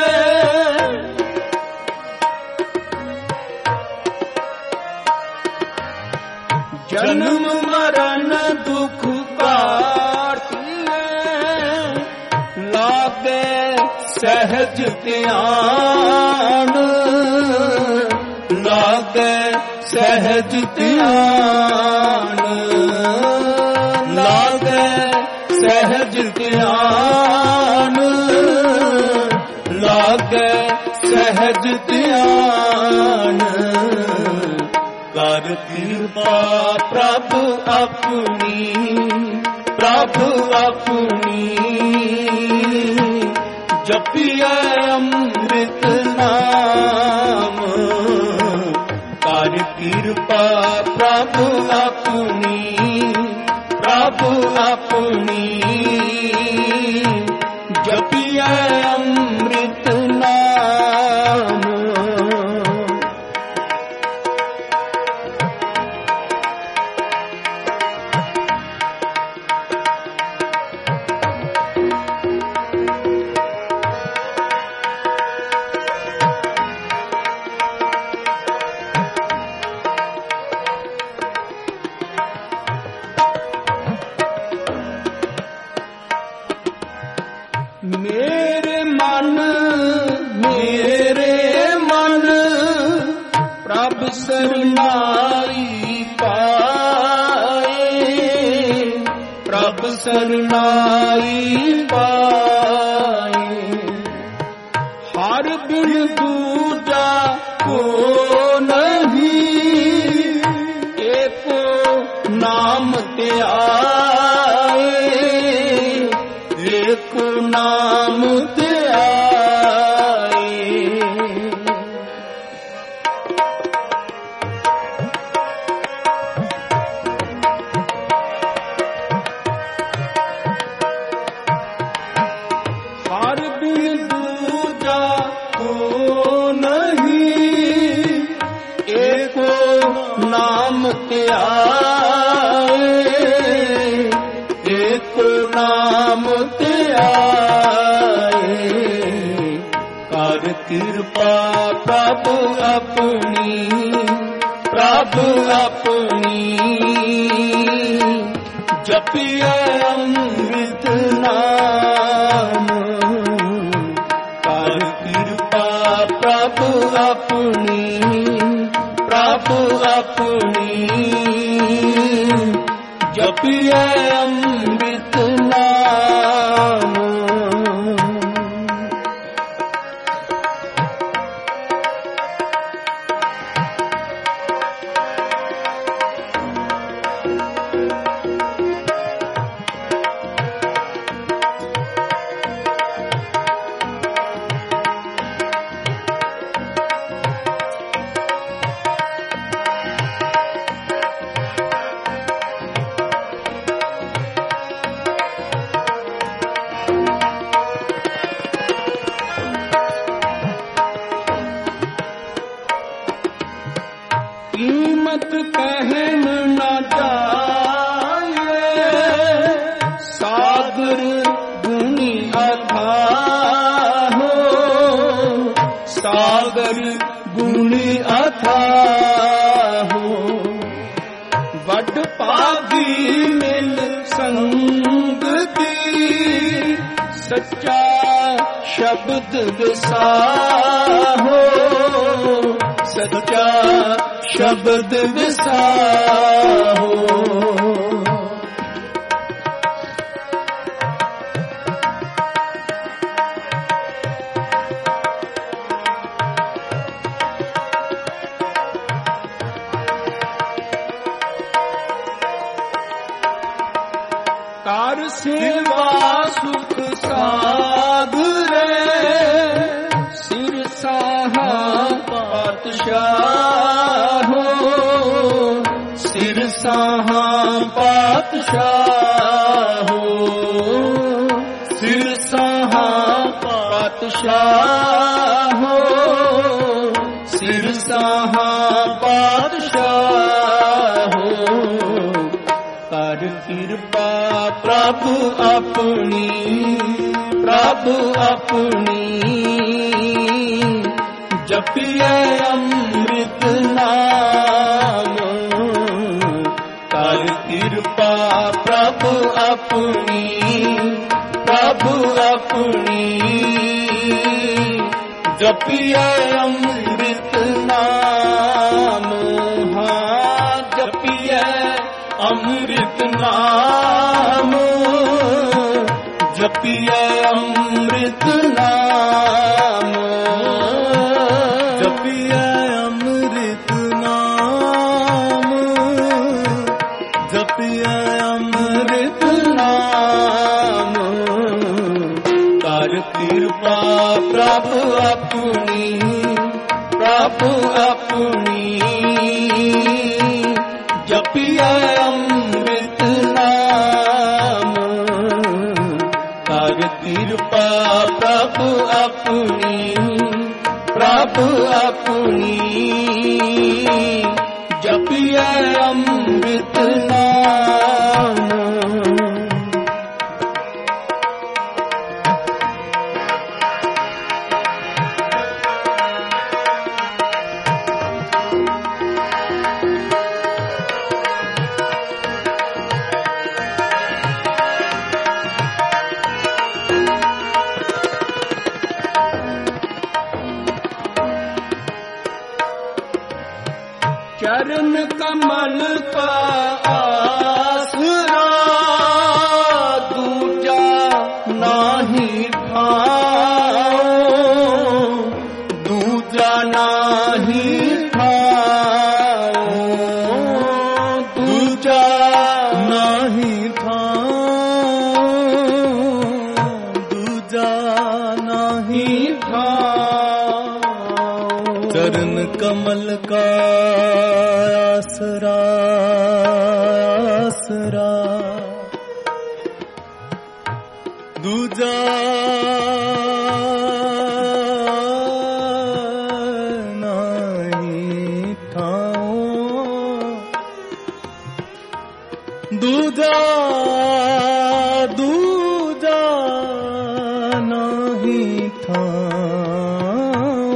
ਜਨਮ ਮਰਨ ਦੁਖ ਕਾਟਿਐ। ਲਾਗੇ ਸਹਿਜ ਧਿਆਨ, ਲਾਗੇ ਸਹਿਜ ਧਿਆਨ, ਲਾਗੇ ਸਹਿਜ ਧਿਆਨ, ਲਾਗੇ ਸਹਿਜ ਧਿਆਨ। ਕਰ ਕਿਰਪਾ ਪ੍ਰਭ ਆਪਣੀ, ਪ੍ਰਭ ਆਪਣੀ, ਜਪੀਐ ਅੰਮ੍ਰਿਤ ਨਾਮ। ਕਰ ਕਿਰਪਾ ਪ੍ਰਭ ਆਪਣੀ, ਪ੍ਰਭ ਆਪਣੀ, ਜਪੀਐ ਅੰਮ੍ਰਿਤ ਨਾਮ। ਮੇਰੇ ਮਨ, ਮੇਰੇ ਮਨ, ਪ੍ਰਭ ਸਰਨਾਈ ਪਾਏ, ਪ੍ਰਭ ਸਰਨਾਈ ਪਾਏ। ਹਰ ਬਿਨ ਦੂਜਾ ਕੋ ਨਹੀਂ, ਏਕੋ ਨਾਮ ਧਿਆਏ, ਏਕੋ ਨਾਮ ਧਿਆਏ। ਹਰ ਬਿਨ ਦੂਜਾ ਕੋ ਨਹੀਂ, ਏਕੋ ਨਾਮ ਧਿਆਏ, ਏਕੋ ਨਾਮ ਧਿਆਏ। ਕਰ ਕਿਰਪਾ ਪ੍ਰਭ ਆਪਣੀ, ਪ੍ਰਭ ਆਪਣੀ, ਜਪੀਐ ਅੰਮ੍ਰਿਤ ਨਾਮ। ਕਰ ਪ੍ਰਭ ਆਪਣੀ, ਪ੍ਰਭ ਆਪਣੀ, ਜਪੀਏ ਅੰਮ੍ਰਿਤ ਨਾਮ। ਕੀਮਤ ਕਹਿਣ ਨਾ ਜਾਏ, ਸਾਗਰ ਗੁਣੀ ਅਥਾਹ, ਸਾਗਰ ਗੁਣੀ ਅਥਾਹ। ਵੱਡ ਭਾਗੀ ਮਿਲ ਸੰਗਤੀ, ਸੱਚਾ ਸ਼ਬਦ ਵਿਸਾਹੋ, ਸੱਚਾ ਸ਼ਬਦ ਵਿਸਾਹੋ। ਕਾਰ ਸੇਵਾ ਸੁਖ ਸਾਗਰੇ, ਸਿਰ ਸਾਹਾ ਪਾਤਸ਼ਾਹੋ, ਸਿਰ ਸਾਹਾ ਪਾਤਸ਼ਾਹੋ, ਸਿਰ ਸਾਹਾ ਪਾਤਸ਼ਾਹੋ, ਸਿਰ ਸਾਹਾ ਪਾਤਸ਼ਾਹੋ। ਕਰ ਕਿਰਪਾ ਪ੍ਰਭ ਆਪਣੀ, ਪ੍ਰਭ ਆਪਣੀ, ਜਪੀਏ ਅੰਮ੍ਰਿਤ ਨਾਮ। ਕਰ ਕਿਰਪਾ ਪ੍ਰਭ ਆਪਣੀ, ਪ੍ਰਭ ਆਪਣੀ, ਜਪੀਏ ਅੰਮ੍ਰਿਤ ਨਾਮ। ਹਾਂ ਜਪੀਏ ਅੰਮ੍ਰਿਤ ਨਾਮ, ਜਪੀਏ ਅੰਮ੍ਰਿਤ ਨਾਮ, ਜਪੀਏ ਅੰਮ੍ਰਿਤ ਨਾਮ, ਜਪੀਏ ਅੰਮ੍ਰਿਤ ਨਾਮ। ਕਰ ਕਿਰਪਾ ਪ੍ਰਭ ਆਪਣੀ, ਪ੍ਰਭ ਆਪਣੀ, ਜਪੀਏ ਅੰਮ੍ਰਿਤ ਨਾਮ। ਕਰ ਕਿਰਪਾ ਪ੍ਰਭ ਆਪਣੀ, ਪ੍ਰਭ ਆਪਣੀ, ਜਪੀਏ ਅੰਮ੍ਰਿਤ ਨਾਮ। चरण कमल का आसरा, दूजा नाही ठाओ, दूजा नाही ठाओ, दूजा नाही ठाओ, दूजा नाही ठाओ। चरण कमल का आसरा, आसरा, दूजा नहीं ठाओ, दूजा दूजा नहीं ठाओ,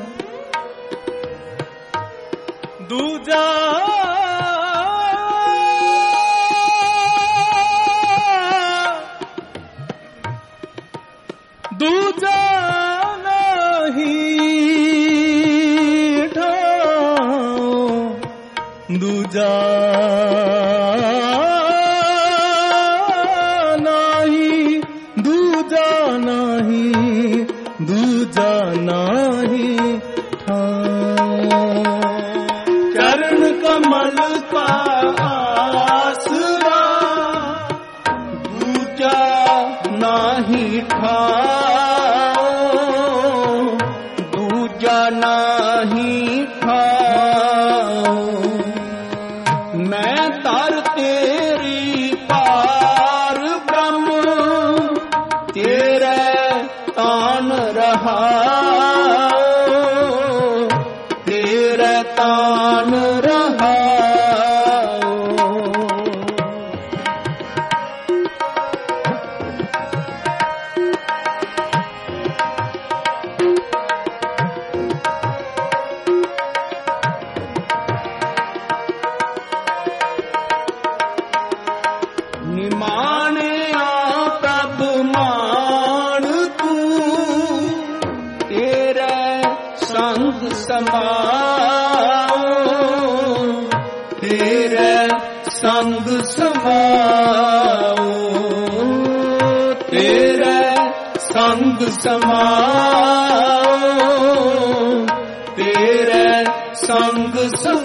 दूजा दूजा नहीं ਦੂਜਾ ਨਾਹੀ, ਦੂਜਾ ਨਾਹੀ, ਦੂਜਾ ਨਾਹੀ ਠਾਉ। ਚਰਨ ਕਮਲ ਕਾ ਆਸਰਾ, ਦੂਜਾ ਨਾਹੀ ਠਾਉ, ਦੂਜਾ ਨਾਹੀ ਠਾਉ। ਮੈਂ ਧਰ ਤੇਰੀ ਪਾਰ ਬ੍ਰਹਮ, ਤੇਰੇ ਤਾਨ ਰਹਾਉ, ਤੇਰੇ ਤਾਨ ਰਹਾਉ। ਨਿਮਾਣਿਆ ਪ੍ਰਭ ਮਾਣ ਤੂੰ, ਤੇਰੇ ਸੰਗ ਸਮਾਉ, ਤੇਰੇ ਸੰਗ ਸਮਾਉ, ਤੇਰੇ ਸੰਗ ਸਮਾਉ, ਤੇਰੇ ਸੰਗ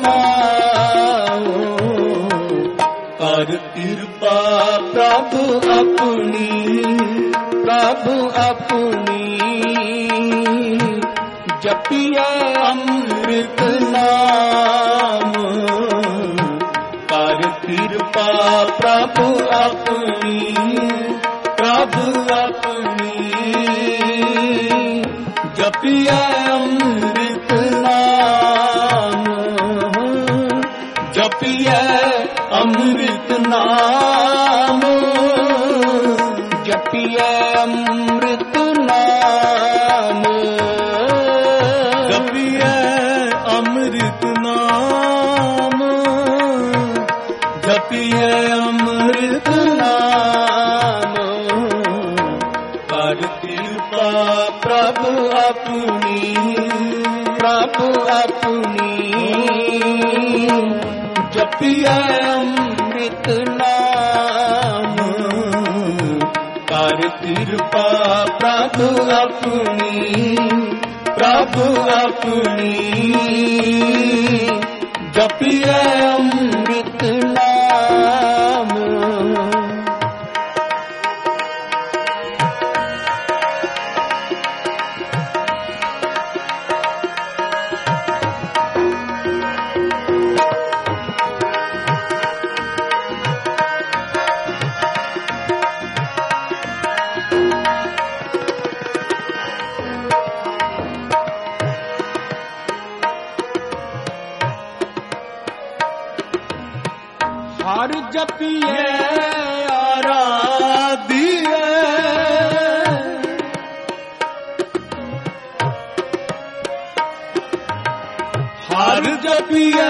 ਸਮਾਉ। ਕਰ ਕਿਰਪਾ ਪ੍ਰਭ ਆਪਣੀ, ਪ੍ਰਭ ਆਪਣੀ, ਜਪੀਏ ਅੰਮ੍ਰਿਤ ਨਾਮ। ਕਰ ਕਿਰਪਾ ਪ੍ਰਭ ਆਪਣੀ, ਪ੍ਰਭ ਆਪਣੀ, ਜਪੀਏ ਅੰਮ੍ਰਿਤ ਨਾਮ। ਜਪੀਏ ਅੰਮ੍ਰਿਤ ਨਾਮ, ਜਪੀਏ ਅੰਮ੍ਰਿਤ ਨਾਮ, ਜਪੀਏ ਅੰਮ੍ਰਿਤ ਨਾਮ, ਜਪੀਏ ਅੰਮ੍ਰਿਤ ਨਾਮ। ਕਰ ਕਿਰਪਾ ਪ੍ਰਭ ਆਪਣੀ, ਪ੍ਰਭ ਆਪਣੀ, ਜਪੀਏ ਅੰਮ੍ਰਿਤ ਨਾਮ। ਕਰ ਕਿਰਪਾ ਪ੍ਰਭ ਆਪਣੀ, ਪ੍ਰਭ ਆਪਣੀ, ਜਪੀਏ ਅੰਮ੍ਰਿਤ ਨਾਮ। ਹਰ ਜਪੀਏ ਆਰਾਧੀਏ, ਹਰ ਜਪੀਏ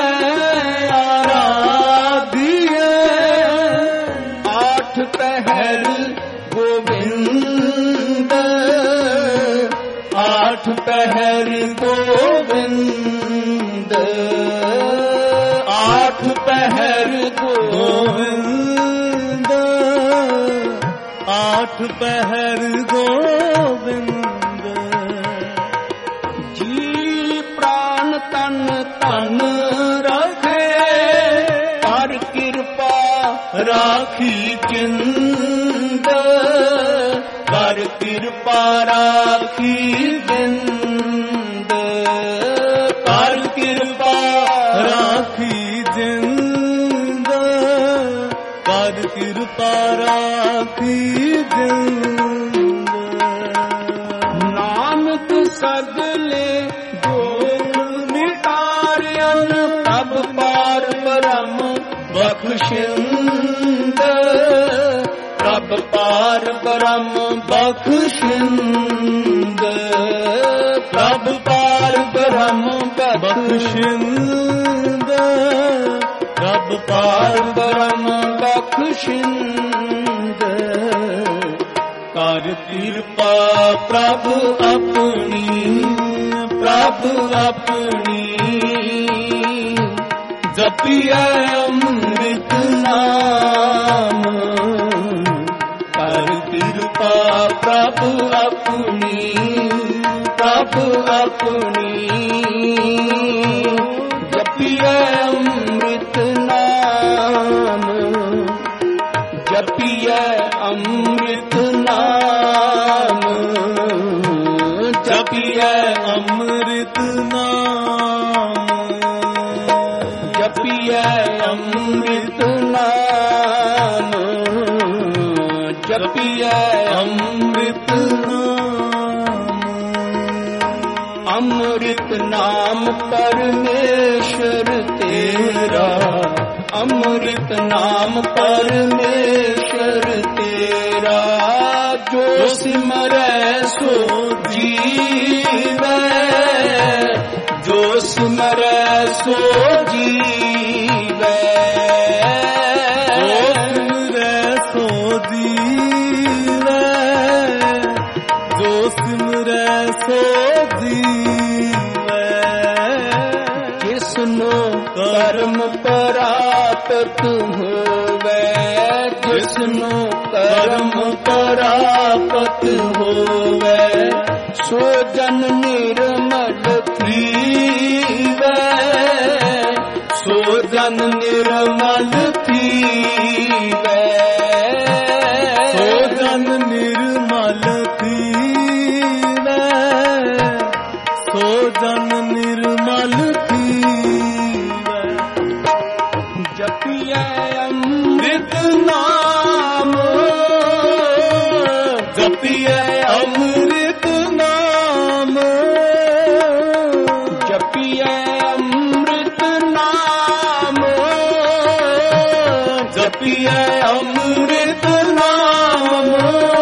ਆਰਾਧੀਏ। ਆਠ ਪਹਿਰ ਗੋਬਿੰਦ, ਆਠ ਪਹਿਰ ਗੋਬਿੰਦ, ਆਠ ਪਹਿਰ ਗੋਬਿੰਦ, ਆਠ ਪਹਿਰ ਗੋਬਿੰਦ। ਜੀ ਪ੍ਰਾਨ ਤਨ ਧਨ ਰਖੇ, ਪਰ ਕਿਰਪਾ ਰਾਖੀ ਜਿੰਦ, ਪਰ ਕਿਰਪਾ ਰਾਖੀ ਜਿੰਦ, ਕਰ ਕਿਰਪਾ ਰਾਖੀ ਜਿੰਦ, ਕਰ ਕਿਰਪਾ ਰਾਖੀ ਜਿੰਦ। ਨਾਨਕ ਸਗਲੇ ਦੁਖ ਮਿਟਾਰਿਅਨ, ਪ੍ਰਭ ਪਾਰ ਬ੍ਰਹਮ ਬਖਸ਼ਿੰਦ, ਪ੍ਰਭ ਪਾਰ ਬ੍ਰਹਮ ਬਖਸ਼ਿੰਦ, ਪ੍ਰਭ ਪਾਰ ਬ੍ਰਹਮ ਬਖਸ਼ਿੰਦ, ਪ੍ਰਭ ਪਾਰ ਬ੍ਰਹਮ ਬਖਸ਼ਿੰਦ। ਕਰ ਕਿਰਪਾ ਪ੍ਰਭ ਆਪਣੀ, ਪ੍ਰਭ ਆਪਣੀ, ਜਪੀਐ ਅੰਮ੍ਰਿਤ ਨਾਮ ਕਰ ਕਿਰਪਾ ਪ੍ਰਭ ਆਪਣੀ ਪ੍ਰਭ ਆਪਣੀ ਜਪੀਐ ਅੰਮ੍ਰਿਤ ਨਾਮ ਜਪੀਐ ਅੰਮ੍ਰਿਤ ਨਾਮ ਜਪੀਐ ਅੰਮ੍ਰਿਤ ਨਾਮ ਜਪੀਐ ਅੰਮ੍ਰਿਤ ਨਾਮ ਜਪੀਐ ਅੰਮ੍ਰਿਤ ਨਾਮ ਅੰਮ੍ਰਿਤ ਨਾਮ ਪਰਮੇਸ਼ਰ ਤੇਰਾ ਅੰਮ੍ਰਿਤ ਨਾਮ ਪਰਮੇਸ਼ਰ ਤੇਰਾ ਜੋ ਸਿਮਰੈ ਸੋ ਜੀਵੈ ਜੋ ਸਿਮਰੈ ਸੋ ਜੀਵੈ ਜੋ ਸਿਮਰੈ ਸੋ ਜੀਵੈ ਜੋ ਸਿਮਰੈ ਸੋ ਜੀਵੈ ਜਿਸਨੂੰ ਕਰਮ ਪ੍ਰਾਪਤ ਹੋਵੇ ਜਿਸਨੂੰ ਕਰਮ ਪ੍ਰਾਪਤ ਹੋਵੇ ਸੋ ਜਨ ਨਿਰਮਲ ਥੀਵੈ ਸੋ ਜਨ ਨਿਰਮਲ ਥੀਵੈ ਸੋ ਜਨ ਨਿਰਮਲ ਥੀਵੈ ਸੋ ਜਨ ਨਿਰਮਲ ਥੀਵੈ ਜਪੀਐ ਅੰਮ੍ਰਿਤ ਨਾਮ ਜਪੀਐ ਅੰਮ੍ਰਿਤ ਨਾਮ ਜਪੀਐ ਅੰਮ੍ਰਿਤ ਨਾਮ ਜਪੀਐ ਅੰਮ੍ਰਿਤ ਨਾਮ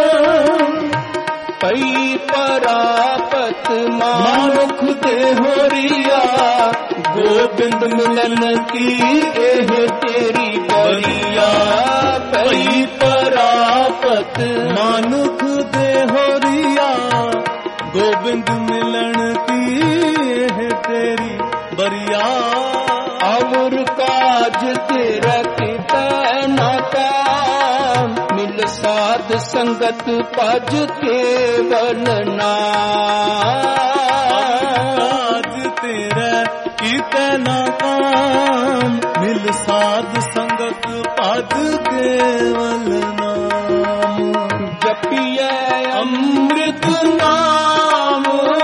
ਪਈ ਪਰਾਪਤ ਮਾਨੁਖ ਦੇ ਹੋਰੀਆ ਗੋਬਿੰਦ ਮਿਲਨ ਕੀ ਇਹ ਤੇਰੀ ਬਰੀਆ ਪਈ ਪਰਾਪਤ ਮਾਨੁਖ ਦੇ ਹੋਰੀਆ ਗੋਬਿੰਦ ਮਿਲਨ ਕੀ ਇਹ ਤੇਰੀ ਬਰੀਆ ਅਵਰ ਕਾਜ ਤੇਰਾ ਕੀਤਾ ਨਾ ਕਾਮ ਮਿਲ ਸਾਧ ਸੰਗਤ ਭਜ ਕੇਵਲ ਨਾਮ ਕਾਜ ਤੇਰਾ ਕੀਤਾ ਨਾ ਕਾਮ ਮਿਲ ਸਾਧ ਸੰਗਤ ਭਜ ਕੇਵਲ ਨਾਮ ਜਪੀਐ ਅੰਮ੍ਰਿਤ ਨਾਮ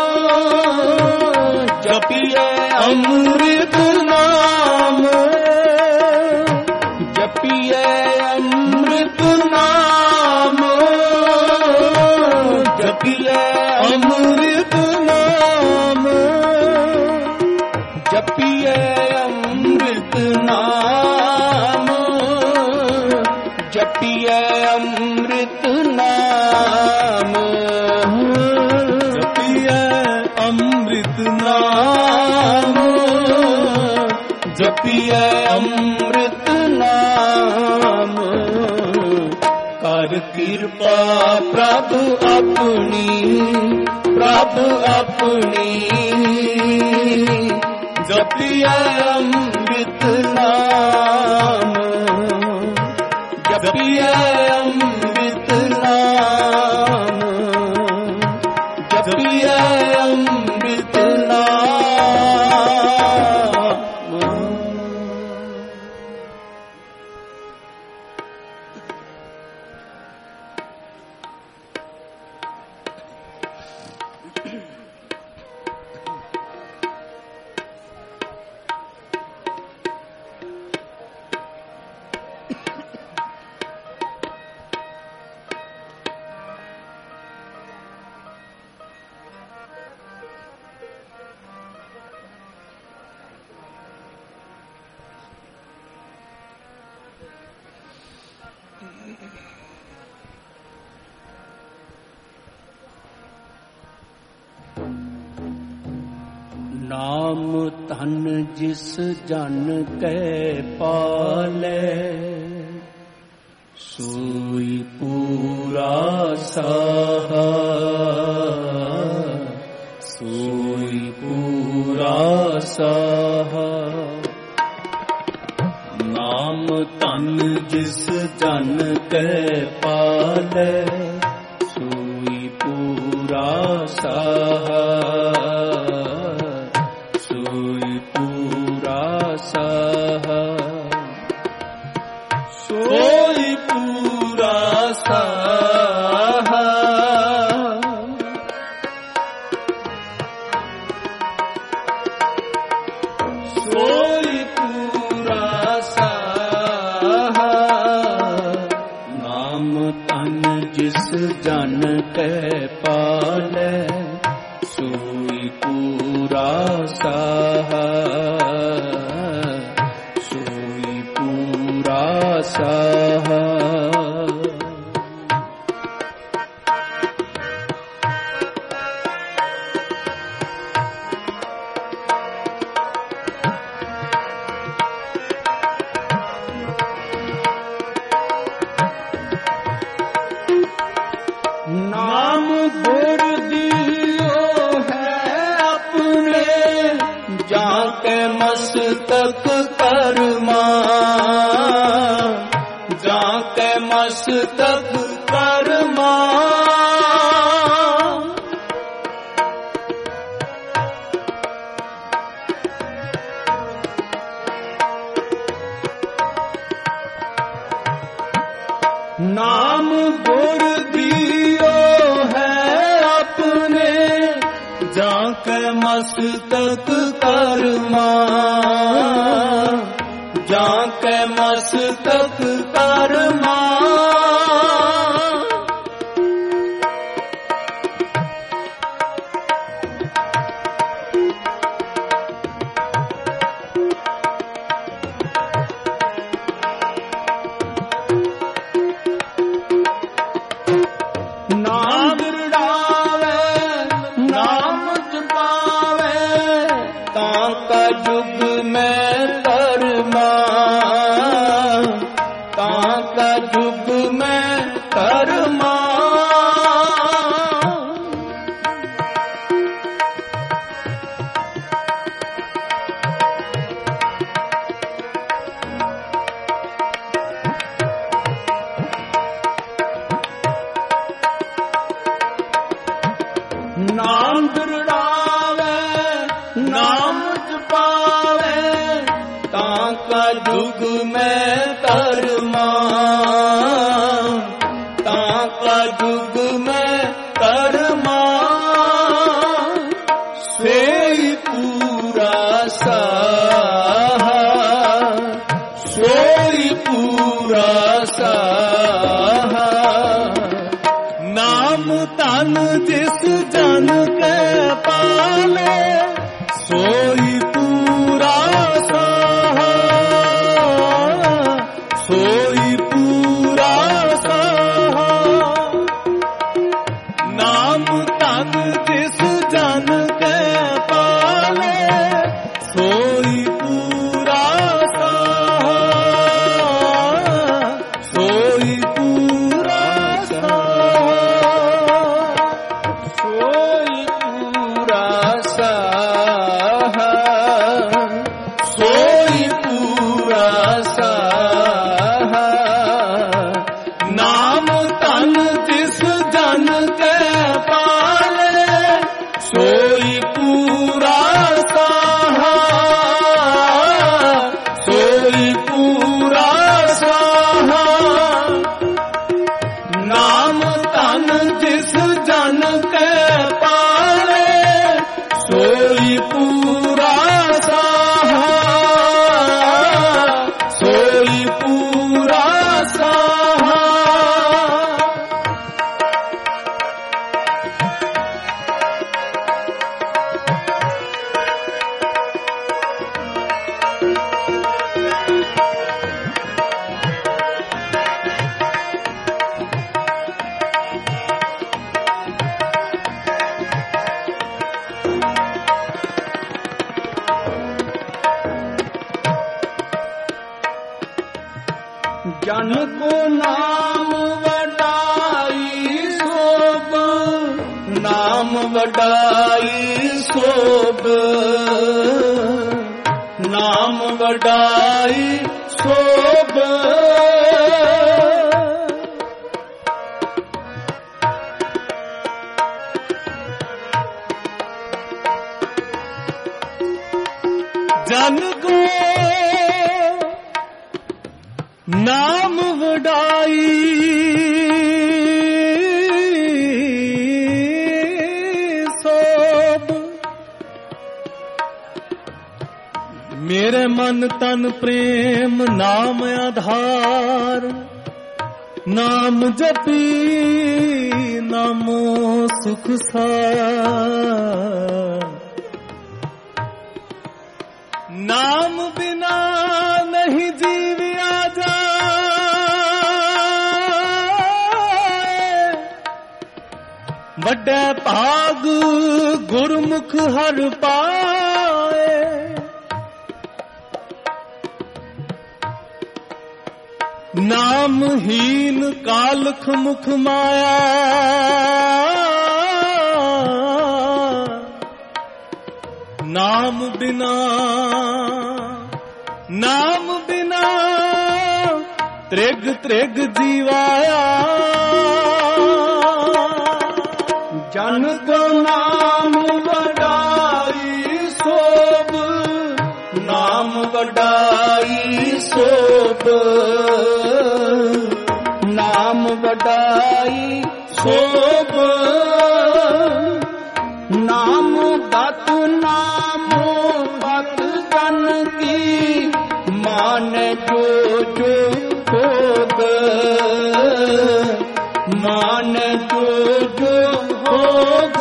ਜਪੀਐ ਅੰਮ੍ਰਿਤ ਨਾਮ ਜਪੀਐ ਅੰਮ੍ਰਿਤ ਨਾਮ ਜਪੀਐ ਅੰਮ੍ਰਿਤ ਨਾਮ ਜਪੀਐ ਅੰਮ੍ਰਿਤ ਨਾਮ ਜਪੀਐ ਅੰਮ੍ਰਿਤ ਨਾਮ ਜਪੀਐ ਅੰਮ੍ਰਿਤ ਨਾਮ ਜਪੀਐ ਅੰਮ੍ਰਿਤ ਨਾਮ ਕਰ ਕਿਰਪਾ ਪ੍ਰਭ ਆਪਣੀ ਪ੍ਰਭ ਆਪਣੀ ਜਪੀਐ ਅੰਮ੍ਰਿਤ ਨਾਮ ਜਪੀਐ ਅੰਮ੍ਰਿਤ ਨਾਮ ਜਪੀਐ ਅੰਮ੍ਰਿਤ ਨਾਮ ਨਾਮ ਧਨ ਜਿਸ ਜਨ ਕੈ ਪਾਲੈ ਸੋਈ ਪੂਰਾ ਸਾਹਾ ਸੋਈ ਪੂਰਾ ਸਾਹਾ ਨਾਮ ਧਨ ਜਿਸ ਜਨ ਕੈ ਪਾਲੈ, ਸੋਈ ਪੂਰਾ ਸਾਹਾ, ਸੋਈ ਪੂਰਾ ਸਾਹਾ, ਸੋਈ ਪੂਰਾ ਸਾਹਾ। ਸੋਈ ਪੂਰਾ ਸਾਹਾ, ਨਾਮ ਧਨ ਜਿਸ ਜਨ ਕੈ ਪਾਲੈ, ਸੋਈ ਪੂਰਾ ਸਾਹਾ, ਸੋਈ ਪੂਰਾ ਸਾਹਾ। ਨਾਮ ਗੁਰ ਦਿਓ ਹੈ ਆਪਣੇ, ਜਾਂ ਕੇ ਮਸਤਕ ਕਰਮਾ, ਜਾਂ ਕੇ ਮਸਤਕ ਕਰਮਾ। ਨਾਮ ਗੁਰ ਦਿਓ ਹੈ ਆਪਣੇ, ਜਾਂ ਕੇ ਮਸਤਕ ਕਰਮਾ, ਜਾਂ ਕੇ ਮਸਤਕ ਕਰਮਾ। ਨਾਮ ਰੜਾਵੇ ਨਾਮ ਜਪਾਵੇ, ਤਾਂ ਕਾ ਜੁਗ ਮੈਂ ਕਰਮਾ, ਤਾਂ ਕਾ ਜੁਗ ਮੈਂ ਕਰਮਾ। ਨਾਮ ਦ੍ਰਿੜਾਵੇ ਨਾਮ ਜਪਾਵੇ, ਤਾਂ ਕਾ ਜੁਗ ਮੈਂ ਕਰਮਾ, ਤਾਂ ਕਾ ਜੁਗ ਮੈਂ ਕਰਮਾ। ਸੋਈ ਪੂਰਾ ਸਾਹਾ, ਸੋਈ ਪੂਰਾ ਸਾਹਾ, ਨਾਮ ਧਨ ਜਿਸ ਜਨ ਕੈ ਪਾਲੈ, ਸੋਈ ਪੂਰਾ ਸਾਹਾ, ਸੋਈ ਪੂਰਾ ਸਾਹਾ। ਨਾਮ ਧਨ ਜਿਸ ਜਨ ਕੈ ਪਾਲੈ, ਸੋਈ ਪੂਰਾ ਸਾਹਾ, ਸੋਈ ਪੂਰਾ ਸਾਹਾ, ਸੋਈ ਪੂਰਾ ਸਾਹਾ, ਸੋਈ ਪੂਰਾ ਸਾਹਾ। ਨਾਮ ਧਨ ਜਿਸ ਜਨ ਕੈ ਪਾਲੈ, ਸੋਈ ਪੂਰਾ ਸਾਹਾ, ਸੋਈ ਪੂਰਾ ਸਾਹਾ। ਨਾਮ ਧਨ ਜਿਸ ਜਨ ਕੈ ਪਾਲੈ, ਸੋਈ ਪੂਰਾ ਸਾਹਾ, ਸੋਈ ਪੂਰਾ ਸਾਹਾ। ਜਨ ਕੋ ਨਾਮ ਵਡਾਈ ਸੋਭ, ਨਾਮ ਵਡਾਈ ਸੋਭ, ਨਾਮ ਵਡਾਈ ਸੋਭ। ਜਨ ਕੋ ਨਾਮ ਵਡਾਈ ਸੋਭ। ਮੇਰੇ ਮਨ ਤਨ ਪ੍ਰੇਮ ਨਾਮ ਆਧਾਰ। ਨਾਮ ਜਪੀ ਨਾਮੋ ਸੁਖ ਸਾਰ। ਨਾਮ ਬਿਨਾ ਨਹੀਂ ਜੀਵਿਆ ਜਾਏ। ਵੱਡਾ ਭਾਗ ਗੁਰਮੁਖ ਹਰ ਪਾਏ। ਨਾਮਹੀਨ ਕਾਲਖ ਮੁਖ ਮਾਇਆ। ਨਾਮ ਬਿਨਾ ਨਾਮ ਬਿਨਾ ਤ੍ਰਿਗ ਤ੍ਰਿਗ ਜੀਵਾਇਆ। ਜਨ ਕੋ ਨਾਮ ਵਡਾਈ ਸੋਭ। ਨਾਮ ਵਡਾਈ ਸੋਭ। ਨਾਮ ਵਡਾਈ ਸੋਭ। ਨਾਮ ਬਤ ਨਾਮੋ ਬਤ ਜਨ ਕੀ। ਮਾਨ ਜੋ ਜੋ ਭੋਗ। ਮਾਨ ਜੋ ਜੋ ਭੋਗ।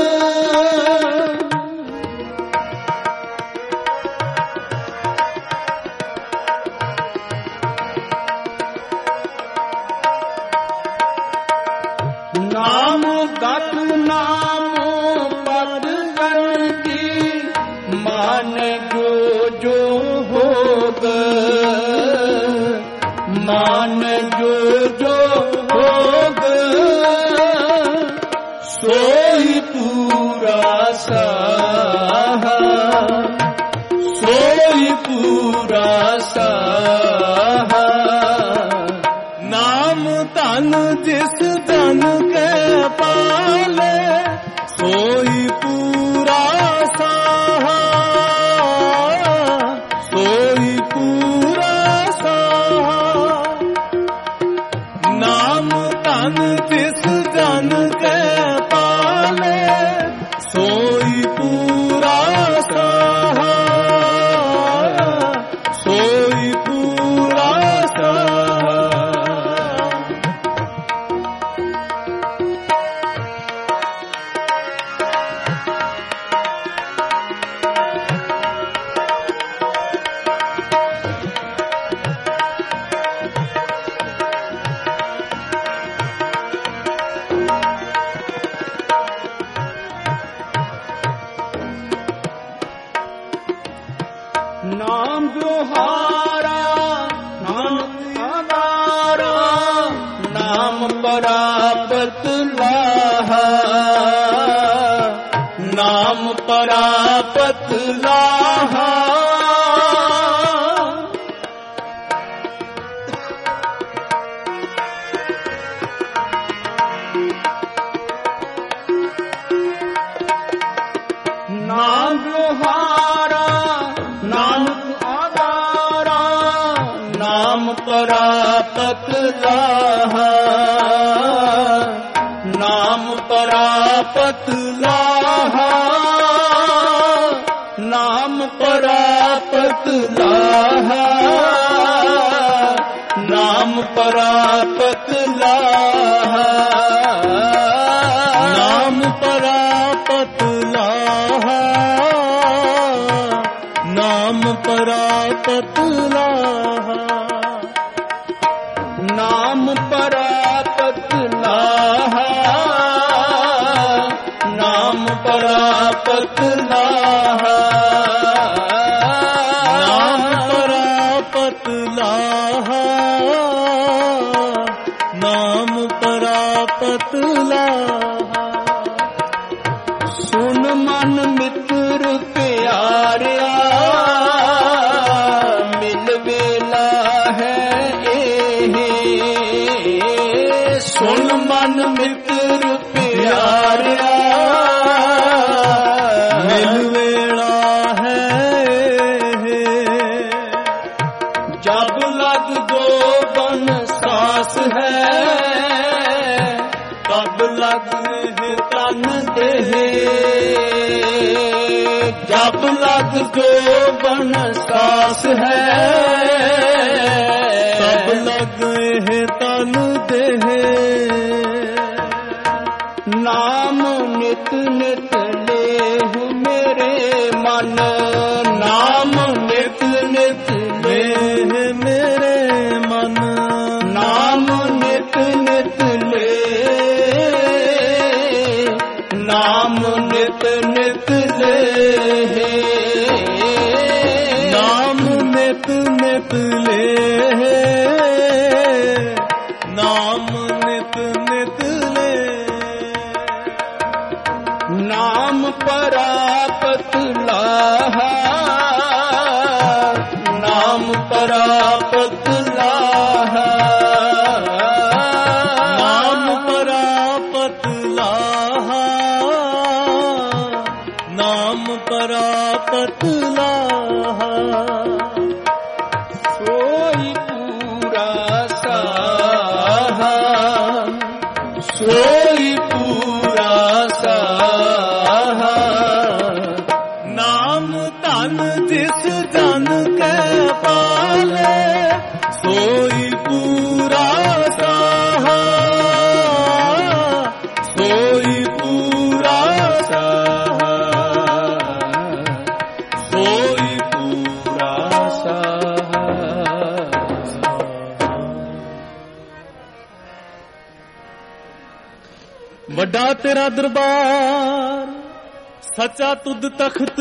ਨਾਮ ਗਤ ਨਾਮੋ ਪਦ ਜਨ ਕੀ। ਮਾਨ ਜੋ ਜੋ ਭੋਗ। ਮਾਨ ਜੋ ਜੋ ਭੋਗ। ਸੋਈ ਪੂਰਾ ਸਾਹ। ਸੋਈ ਪੂਰਾ ਸਾਹ। ਨਾਮ ਧਨ ਜਿਸ ਧਨ ਕੇ ਪਾਲੇ। ਸੋਈ ਪੂਰਾ ਸਾਹ। ਸੋਈ ਪੂਰਾ ਸਾਹ। ਨਾਮ ਧਨ ਜਿਸ ਧਨ ਕੇ ਪਾਲੇ। ਸੋਈ ਪੂਰਾ ਸਾਹ। ਸੋਈ ਪੂਰਾ ਸਾਹ। ਨਾਮ ਜੋਹਾਰਾ ਨਾਨਕ ਆਧਾਰਾ। ਨਾਮ ਪ੍ਰਾਪਤ ਲਾਹਾ। ਨਾਮ ਪ੍ਰਾਪਤ ਲਾਹਾ। ਨਾਮ ਜੋਹਾਰਾ ਨਾਨਕ ਆਧਾਰਾ। ਨਾਮ ਪ੍ਰਾਪਤ ਲਾਹਾ। ਨਾਮ ਪ੍ਰਾਪਤ ਲਾਹਾ। ਨਾਮ ਪ੍ਰਾਪਤ ਲਾਹਾ। ਨਾਮ ਪ੍ਰਾਪਤ ਲਾਹਾ। ਨਾਮ ਪ੍ਰਾਪਤ ਲਾਹਾ। ਨਾਮ ਪ੍ਰਾਪਤ ਲਾਹਾ। ਨਾਮ ਪ੍ਰਾਪਤ ਲਾਹਾ। ਨਾਮ ਪ੍ਰਾਪਤ ਲਾਹਾ। ਨਾਮ ਪ੍ਰਾਪਤ ਲਾਹਾ। ਨਾਮ ਪ੍ਰਾਪਤ ਲਾਹਾ। ਸੁਨ ਮਨ ਮਿੱਤਰ ਪਿਆਰਿਆ। ਮਿਲ ਵੇਲਾ ਹੈ, ਕਬ ਲਗਹਿ ਤਨ ਦੇਹ, ਜਬ ਲਗ ਜੋਬਨ ਸਾਸ ਹੈ, ਕਬ ਲਗਹਿ ਤਨ ਦੇਹ, ਨਾਮ ਨਿਤ ਨਿਤ ਲੇਹੁ ਮੇਰੇ ਮਨ, ਨਾਮ ਨਿਤ ਨਿਤ ਲੇਹੁ ਮੇਰੇ ਮਨ, ਨਾਮ ਨਿਤ ਨਿਤ ਲੇ, ਨਾਮ ਨਿਤ ਨਿਤ ਲੇ, ਨਾਮ ਨਿਤ ਨਿਤ ਲੇ, ਨਾਮ ਨਿਤ ਨਿਤ ਲੇ, ਨਾਮ ਪਰਾਪਤ ਲਾਹਾ, ਨਾਮ ਪਰਾਪਤ ਲਾਹਾ, ਨਾਮ ਪਰਾਪਤ ਲਾਹਾ, ਨਾਮ ਪਰਾਪਤ ਲਾਹਾ, ਸੋਈ ਪੂਰਾ ਸਾਹਾ, ਸੋਈ ਪੂਰਾ ਸਾਹਾ, ਨਾਮ ਧਨ ਜਿਸ ਜਨ ਕੈ ਪਾਲੇ, ਸੋਈ ਪੂਰਾ ਸਾਹਾ, ਸੋਈ ਪੂਰਾ ਸਾਹਾ, ਸੋਈ ਪੂਰਾ ਸਾਹਾ। ਵੱਡਾ ਤੇਰਾ ਦਰਬਾਰ, ਸੱਚਾ ਤੁਧ ਤਖਤ,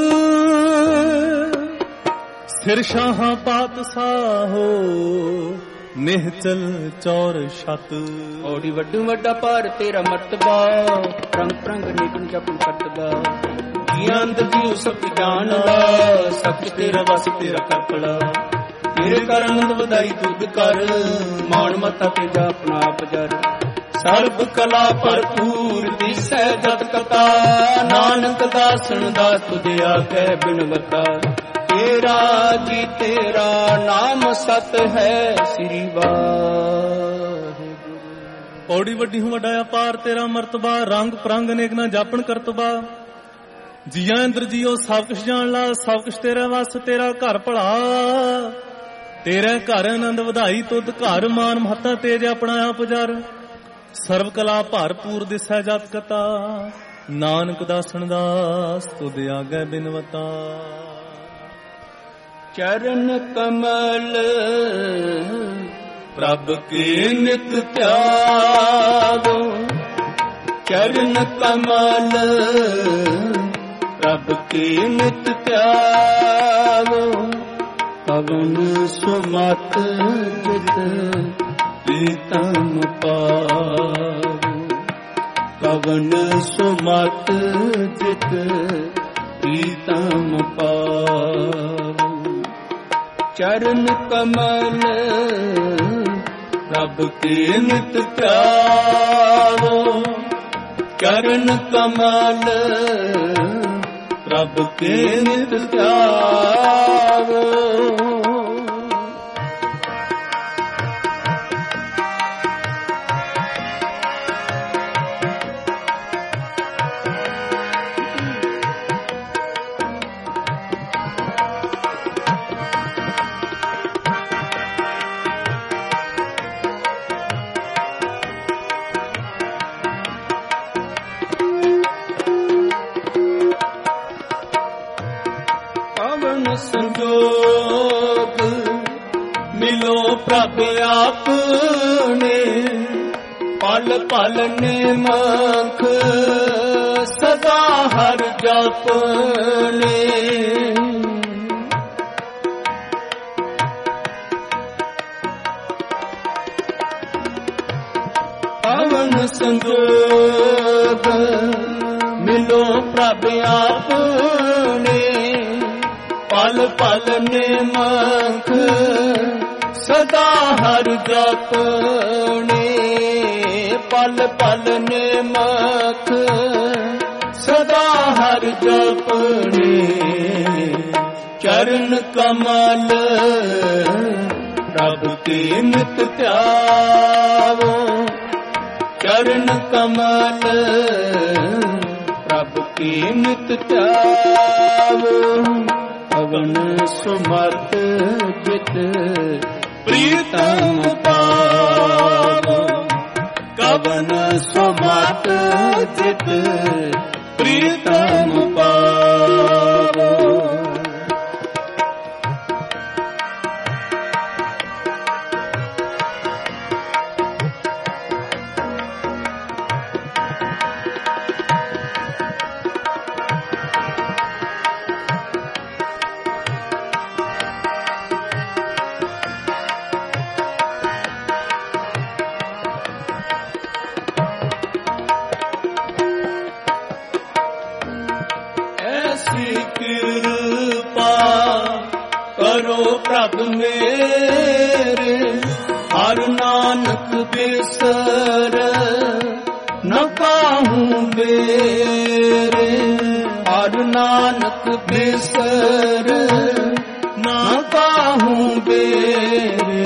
ਸਿਰ ਸ਼ਾਹਾਂ ਪਾਤਸ਼ਾਹੋ, ਨਿਹਚਲ ਚੌਰ ਛਤ। ਔੜੀ ਵੱਡੂ ਵੱਡਾ ਭਾਰ ਤੇਰਾ ਮਰਤਬਾ, ਰੰਗ ਪ੍ਰੰਗ ਨਿਕਣ ਜਪਨ ਕਰਤਬਾ, ਜੀਆਂ ਅੰਦਰ ਜੀਉ ਸਭ ਜਾਣ ਲਾ, ਸਭ ਤੇਰਾ ਵਸ ਤੇਰਾ ਕਰਪੜਾ, ਤੇਰੇ ਕਰ ਆਨੰਦ ਵਧਾਈ ਤੁਧ ਕਰ, ਮਾਣ ਮਤਾ ਤੇਰਾ ਆਪਣਾ ਆਪ ਜਰ, ਸਰਬ ਕਲਾ ਭਰਪੂਰ ਦਿਸੈ ਜਤ ਕਥਾ, ਨਾਨਕ ਦਾਸਨ ਦਾਸ ਤੁਧ ਆਖੈ ਬਿਨਵਤਾ, ਤੇਰਾ ਜੀ ਤੇਰਾ ਨਾਮ ਸਤ ਹੈ, ਸ੍ਰੀ ਵਾਹਿਗੁਰੂ। ਪੌੜੀ ਵੱਡੀ ਹੂੰ ਵੱਡਾ ਅਪਾਰ ਤੇਰਾ ਮਰਤਬਾ, ਰੰਗ ਪ੍ਰੰਗ ਅਨੇਕ ਨਾ ਜਾਪਣ ਕਰਤਬਾ, ਜੀਆਂ ਇੰਦਰ ਜੀਓ ਸਭ ਕੁਛ ਜਾਣ ਲਾ, ਸਭ ਕੁਛ ਤੇਰਾ ਵਸ ਤੇਰਾ ਘਰ ਭਲਾ, ਤੇਰਾ ਘਰ ਆਨੰਦ ਵਧਾਈ ਤੁਧ ਘਰ, ਮਾਨ ਮਹੱਤਾ ਤੇਜ ਆਪਣਾ ਆਪ ਜਰ, ਸਰਬ ਕਲਾ ਭਰਪੂਰ ਦਿਸੈ ਜਤ ਕਥਾ, ਨਾਨਕ ਦਾਸਨ ਦਾਸ ਤੁਧ ਆਗੈ ਬਿਨਵਤਾ। ਚਰਨ ਕਮਲ ਪ੍ਰਭ ਕੇ ਨਿਤ ਧਿਆਵੋ, ਚਰਨ ਕਮਲ ਪ੍ਰਭ ਕੇ ਨਿਤ ਧਿਆਵੋ, ਪਵਨ ਸੁਮਤ ਜਿਤ ਪ੍ਰੀਤਮ ਪਾਵੋ, ਪਵਨ ਸੁਮਤ ਜਿਤ ਪ੍ਰੀਤਮ ਪਾਵੋ, ਚਰਨ ਕਮਲ ਪ੍ਰਭ ਕੇ ਨਿਤ ਧਿਆਵੋ, ਚਰਨ ਕਮਲ ਪ੍ਰਭ ਕੇ ਨਿਤ ਧਿਆਵੋ। ਸੰਜੋਗ ਮਿਲੋ ਪ੍ਰਭ ਆਪਨੇ, ਪਲ ਪਲ ਨਿਮਖ ਸਦਾ ਹਰ ਜਪਨੇ, ਪਵਨ ਸੰਜੋਗ ਮਿਲੋ ਪ੍ਰਭ ਆਪਨੇ, ਪਲ ਪਲ ਨਿਮਖ ਸਦਾ ਹਰ ਜਪਨੇ, ਪਲ ਪਲ ਨਿਮਖ ਸਦਾ ਹਰ ਜਪਨੇ, ਚਰਨ ਕਮਲ ਪ੍ਰਭ ਕੀ ਨਿਤ ਧਿਆਵੋ ਚਰਨ ਕਮਲ ਪ੍ਰਭ ਕੀ ਨਿਤ ਧਿਆਵੋ ਪਵਨ ਸੁਮਤ ਜਿਤ ਪ੍ਰੀਤਮ ਪਾਵੋ ਕਵਨ ਸੁਮਤ ਜਿਤ ਪ੍ਰੀਤਮ ਪਾਵੋ। ਪ੍ਰਭ ਮੇਰੇ ਹਰ ਨਾਨਕ ਬਿਸਰ ਨ ਕਾਹੂ ਮੇਰੇ ਹਰ ਨਾਨਕ ਬਿਸਰ ਨ ਕਾਹੂ ਮੇਰੇ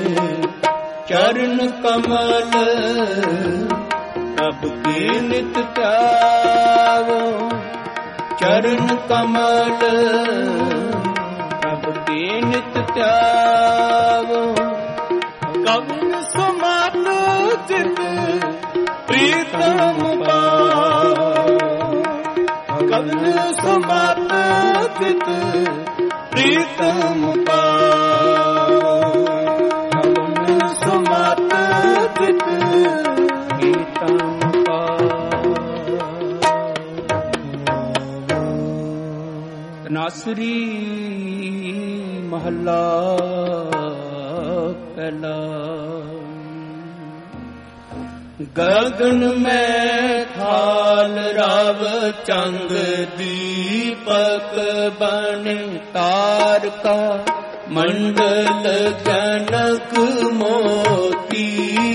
ਚਰਨ ਕਮਲ ਪ੍ਰਭ ਕੀ ਨਿਤ ਧਿਆਵੋ ਚਰਨ ਕਮਲ ਕੀ ਨਿਤ ਧਿਆਵੋ ਕਵਨ ਸੁਮਤ ਜਿਤ ਪ੍ਰੀਤਮ ਪਾਵੋ ਕਵਨ ਸੁਮਤ ਜਿਤ ਪ੍ਰੀਤਮ ਪਾਵੋ ਕਵਨ ਸੁਮਤ ਜਿਤ ਪ੍ਰੀਤਮ ਪਾਵੋ। ਨਾਸਰੀ ਮਹੱਲਾ ਪਹਿਲਾ। ਗਗਨ ਮੈਂ ਖਾਲ ਰਵ ਚੰਦ ਦੀਪਕ ਬਨ ਤਾਰਕਾ ਮੰਡਲ ਜਨਕ ਮੋਤੀ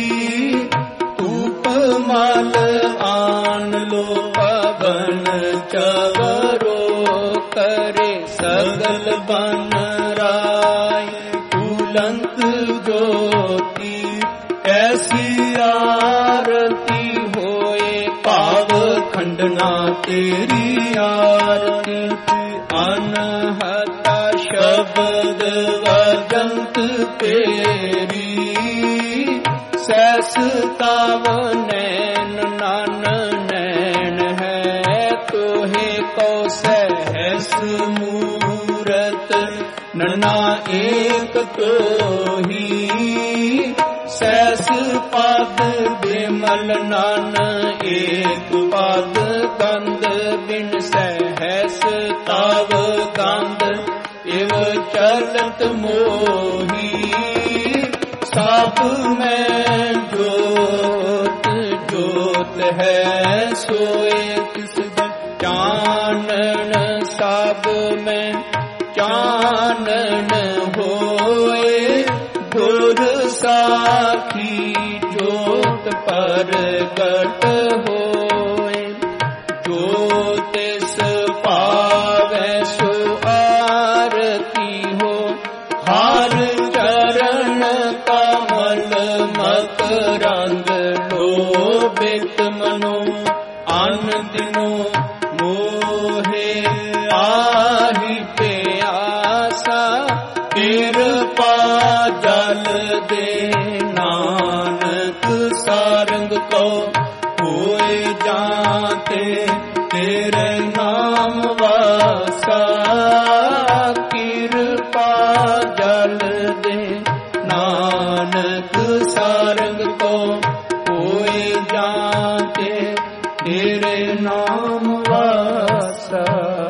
ਧੂਪ ਮਲ ਆਨ ਲੋ ਪਵਨ ਚਵਰੋ ਕਰੇ ਸਗਲ ਬਨ ਰਾਏ ਤੁਲੰਤ ਜੋਤੀ ਐਸੀ ਆਰਤੀ ਹੋਏ ਭਾਵ ਖੰਡਨਾ ਤੇਰੀ ਆਰਤੀ ਅਨਹਤਾ ਸ਼ਬਦ ਵਜੰਤ ਤੇਰੀ ਸੈਸ ਤਵ ਨੈਣ ਨਨ ਨੈਣ ਹੈ ਤੋਹੇ ਕੋ ਸਹਿਸ ਮੂਰਤ ਨਨਾ ਏਕ ਤੋਹੀ ਸੈਸ ਪਦ ਬਿਮਲ ਨਨ ਏਕ ਪਦ ਗੰਧ ਬਿਨ ਸਹਿਸ ਤਵ ਗੰਧ ਇਵ ਚਲਤ ਮੋਹੀ ਸਭ ਮੈਂ ਜੋਤ ਜੋਤ ਹੈ ਸੋਏ ਤਿਸ ਚਾਨਣ ਸਭ ਮੈਂ ਚਾਨਣ ਹੋਏ ਗੁਰ ਸਾਖੀ ਜੋਤ ਪ੍ਰਗਟ ਹੋਏ ਜੋ ਤਿਸ ਪਾਵੈ ਸੋ ਆਰਤੀ ਹੋ ਹਰ ਚਰਨ ਕਮਲ ਮਕਰੰਦ ਲੋਭਿਤ ਮਨੋ ਅਨ ਦਿਨੋ ਮੋਹੇ ਆਹੀ ਪਿਆਸਾ ਕਿਰਪਾ ਜਲ ਦੇ ਨਾਨਕ ਸਾਰੰਗ ਕੋ ਹੋਏ ਜਾਂਤੇ ਤੇਰੇ ਨਾਮ ਵਾਸਾ ਕਿਰਪਾ ਜਲ ਦੇ ਨਾਨਕ ਸਾਰੰਗ ਕੋ ਹੋਏ ਜਾਂਤੇ ਤੇਰੇ ਨਾਮ ਵਾਸਾ।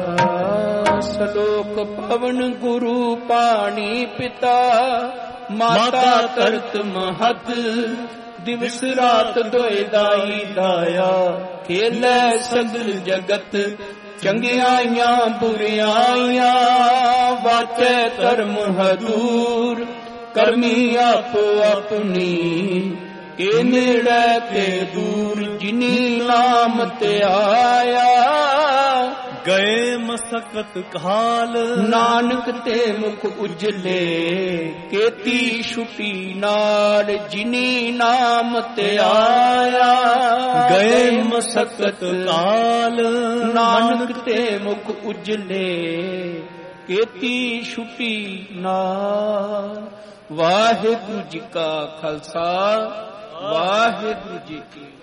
ਸਲੋਕ ਪਵਨ ਗੁਰੂ ਪਾਣੀ ਪਿਤਾ ਮਾਤਾ ਤਰਤ ਮਹਤ ਦਿਵਸ ਰਾਤ ਦੋਇ ਦਾਈ ਦਾਇਆ ਖੇਲੇ ਸਗਲ ਜਗਤ ਚੰਗਿਆਈਆਂ ਬੁਰਿਆਈਆਂ ਵਾਚੈ ਧਰਮ ਹਦੂਰ ਕਰਮੀ ਆਪੋ ਆਪਣੀ ਕੇ ਨੇੜੇ ਤੇ ਦੂਰ ਜਿਨੀ ਨਾਮ ਤੇ ਆਇਆ ਗਏ ਮਸਕਤ ਕਾਲ ਨਾਨਕ ਤੇ ਮੁਖ ਉਜਲੇ ਕੀਤੀ ਛੁਟੀ ਨਾਲ ਜਿਨੀ ਨਾਮ ਤੇ ਆਇਆ ਗਏ ਮਸਕਤ ਕਾਲ ਨਾਨਕ ਤੇ ਮੁਖ ਉਜਲੇ ਕੀਤੀ ਛੁਟੀ ਨਾਲ। ਵਾਹਿਗੁਰੂ ਜੀ ਕਾ ਖਾਲਸਾ ਵਾਹਿਗੁਰੂ ਜੀ ਕੀ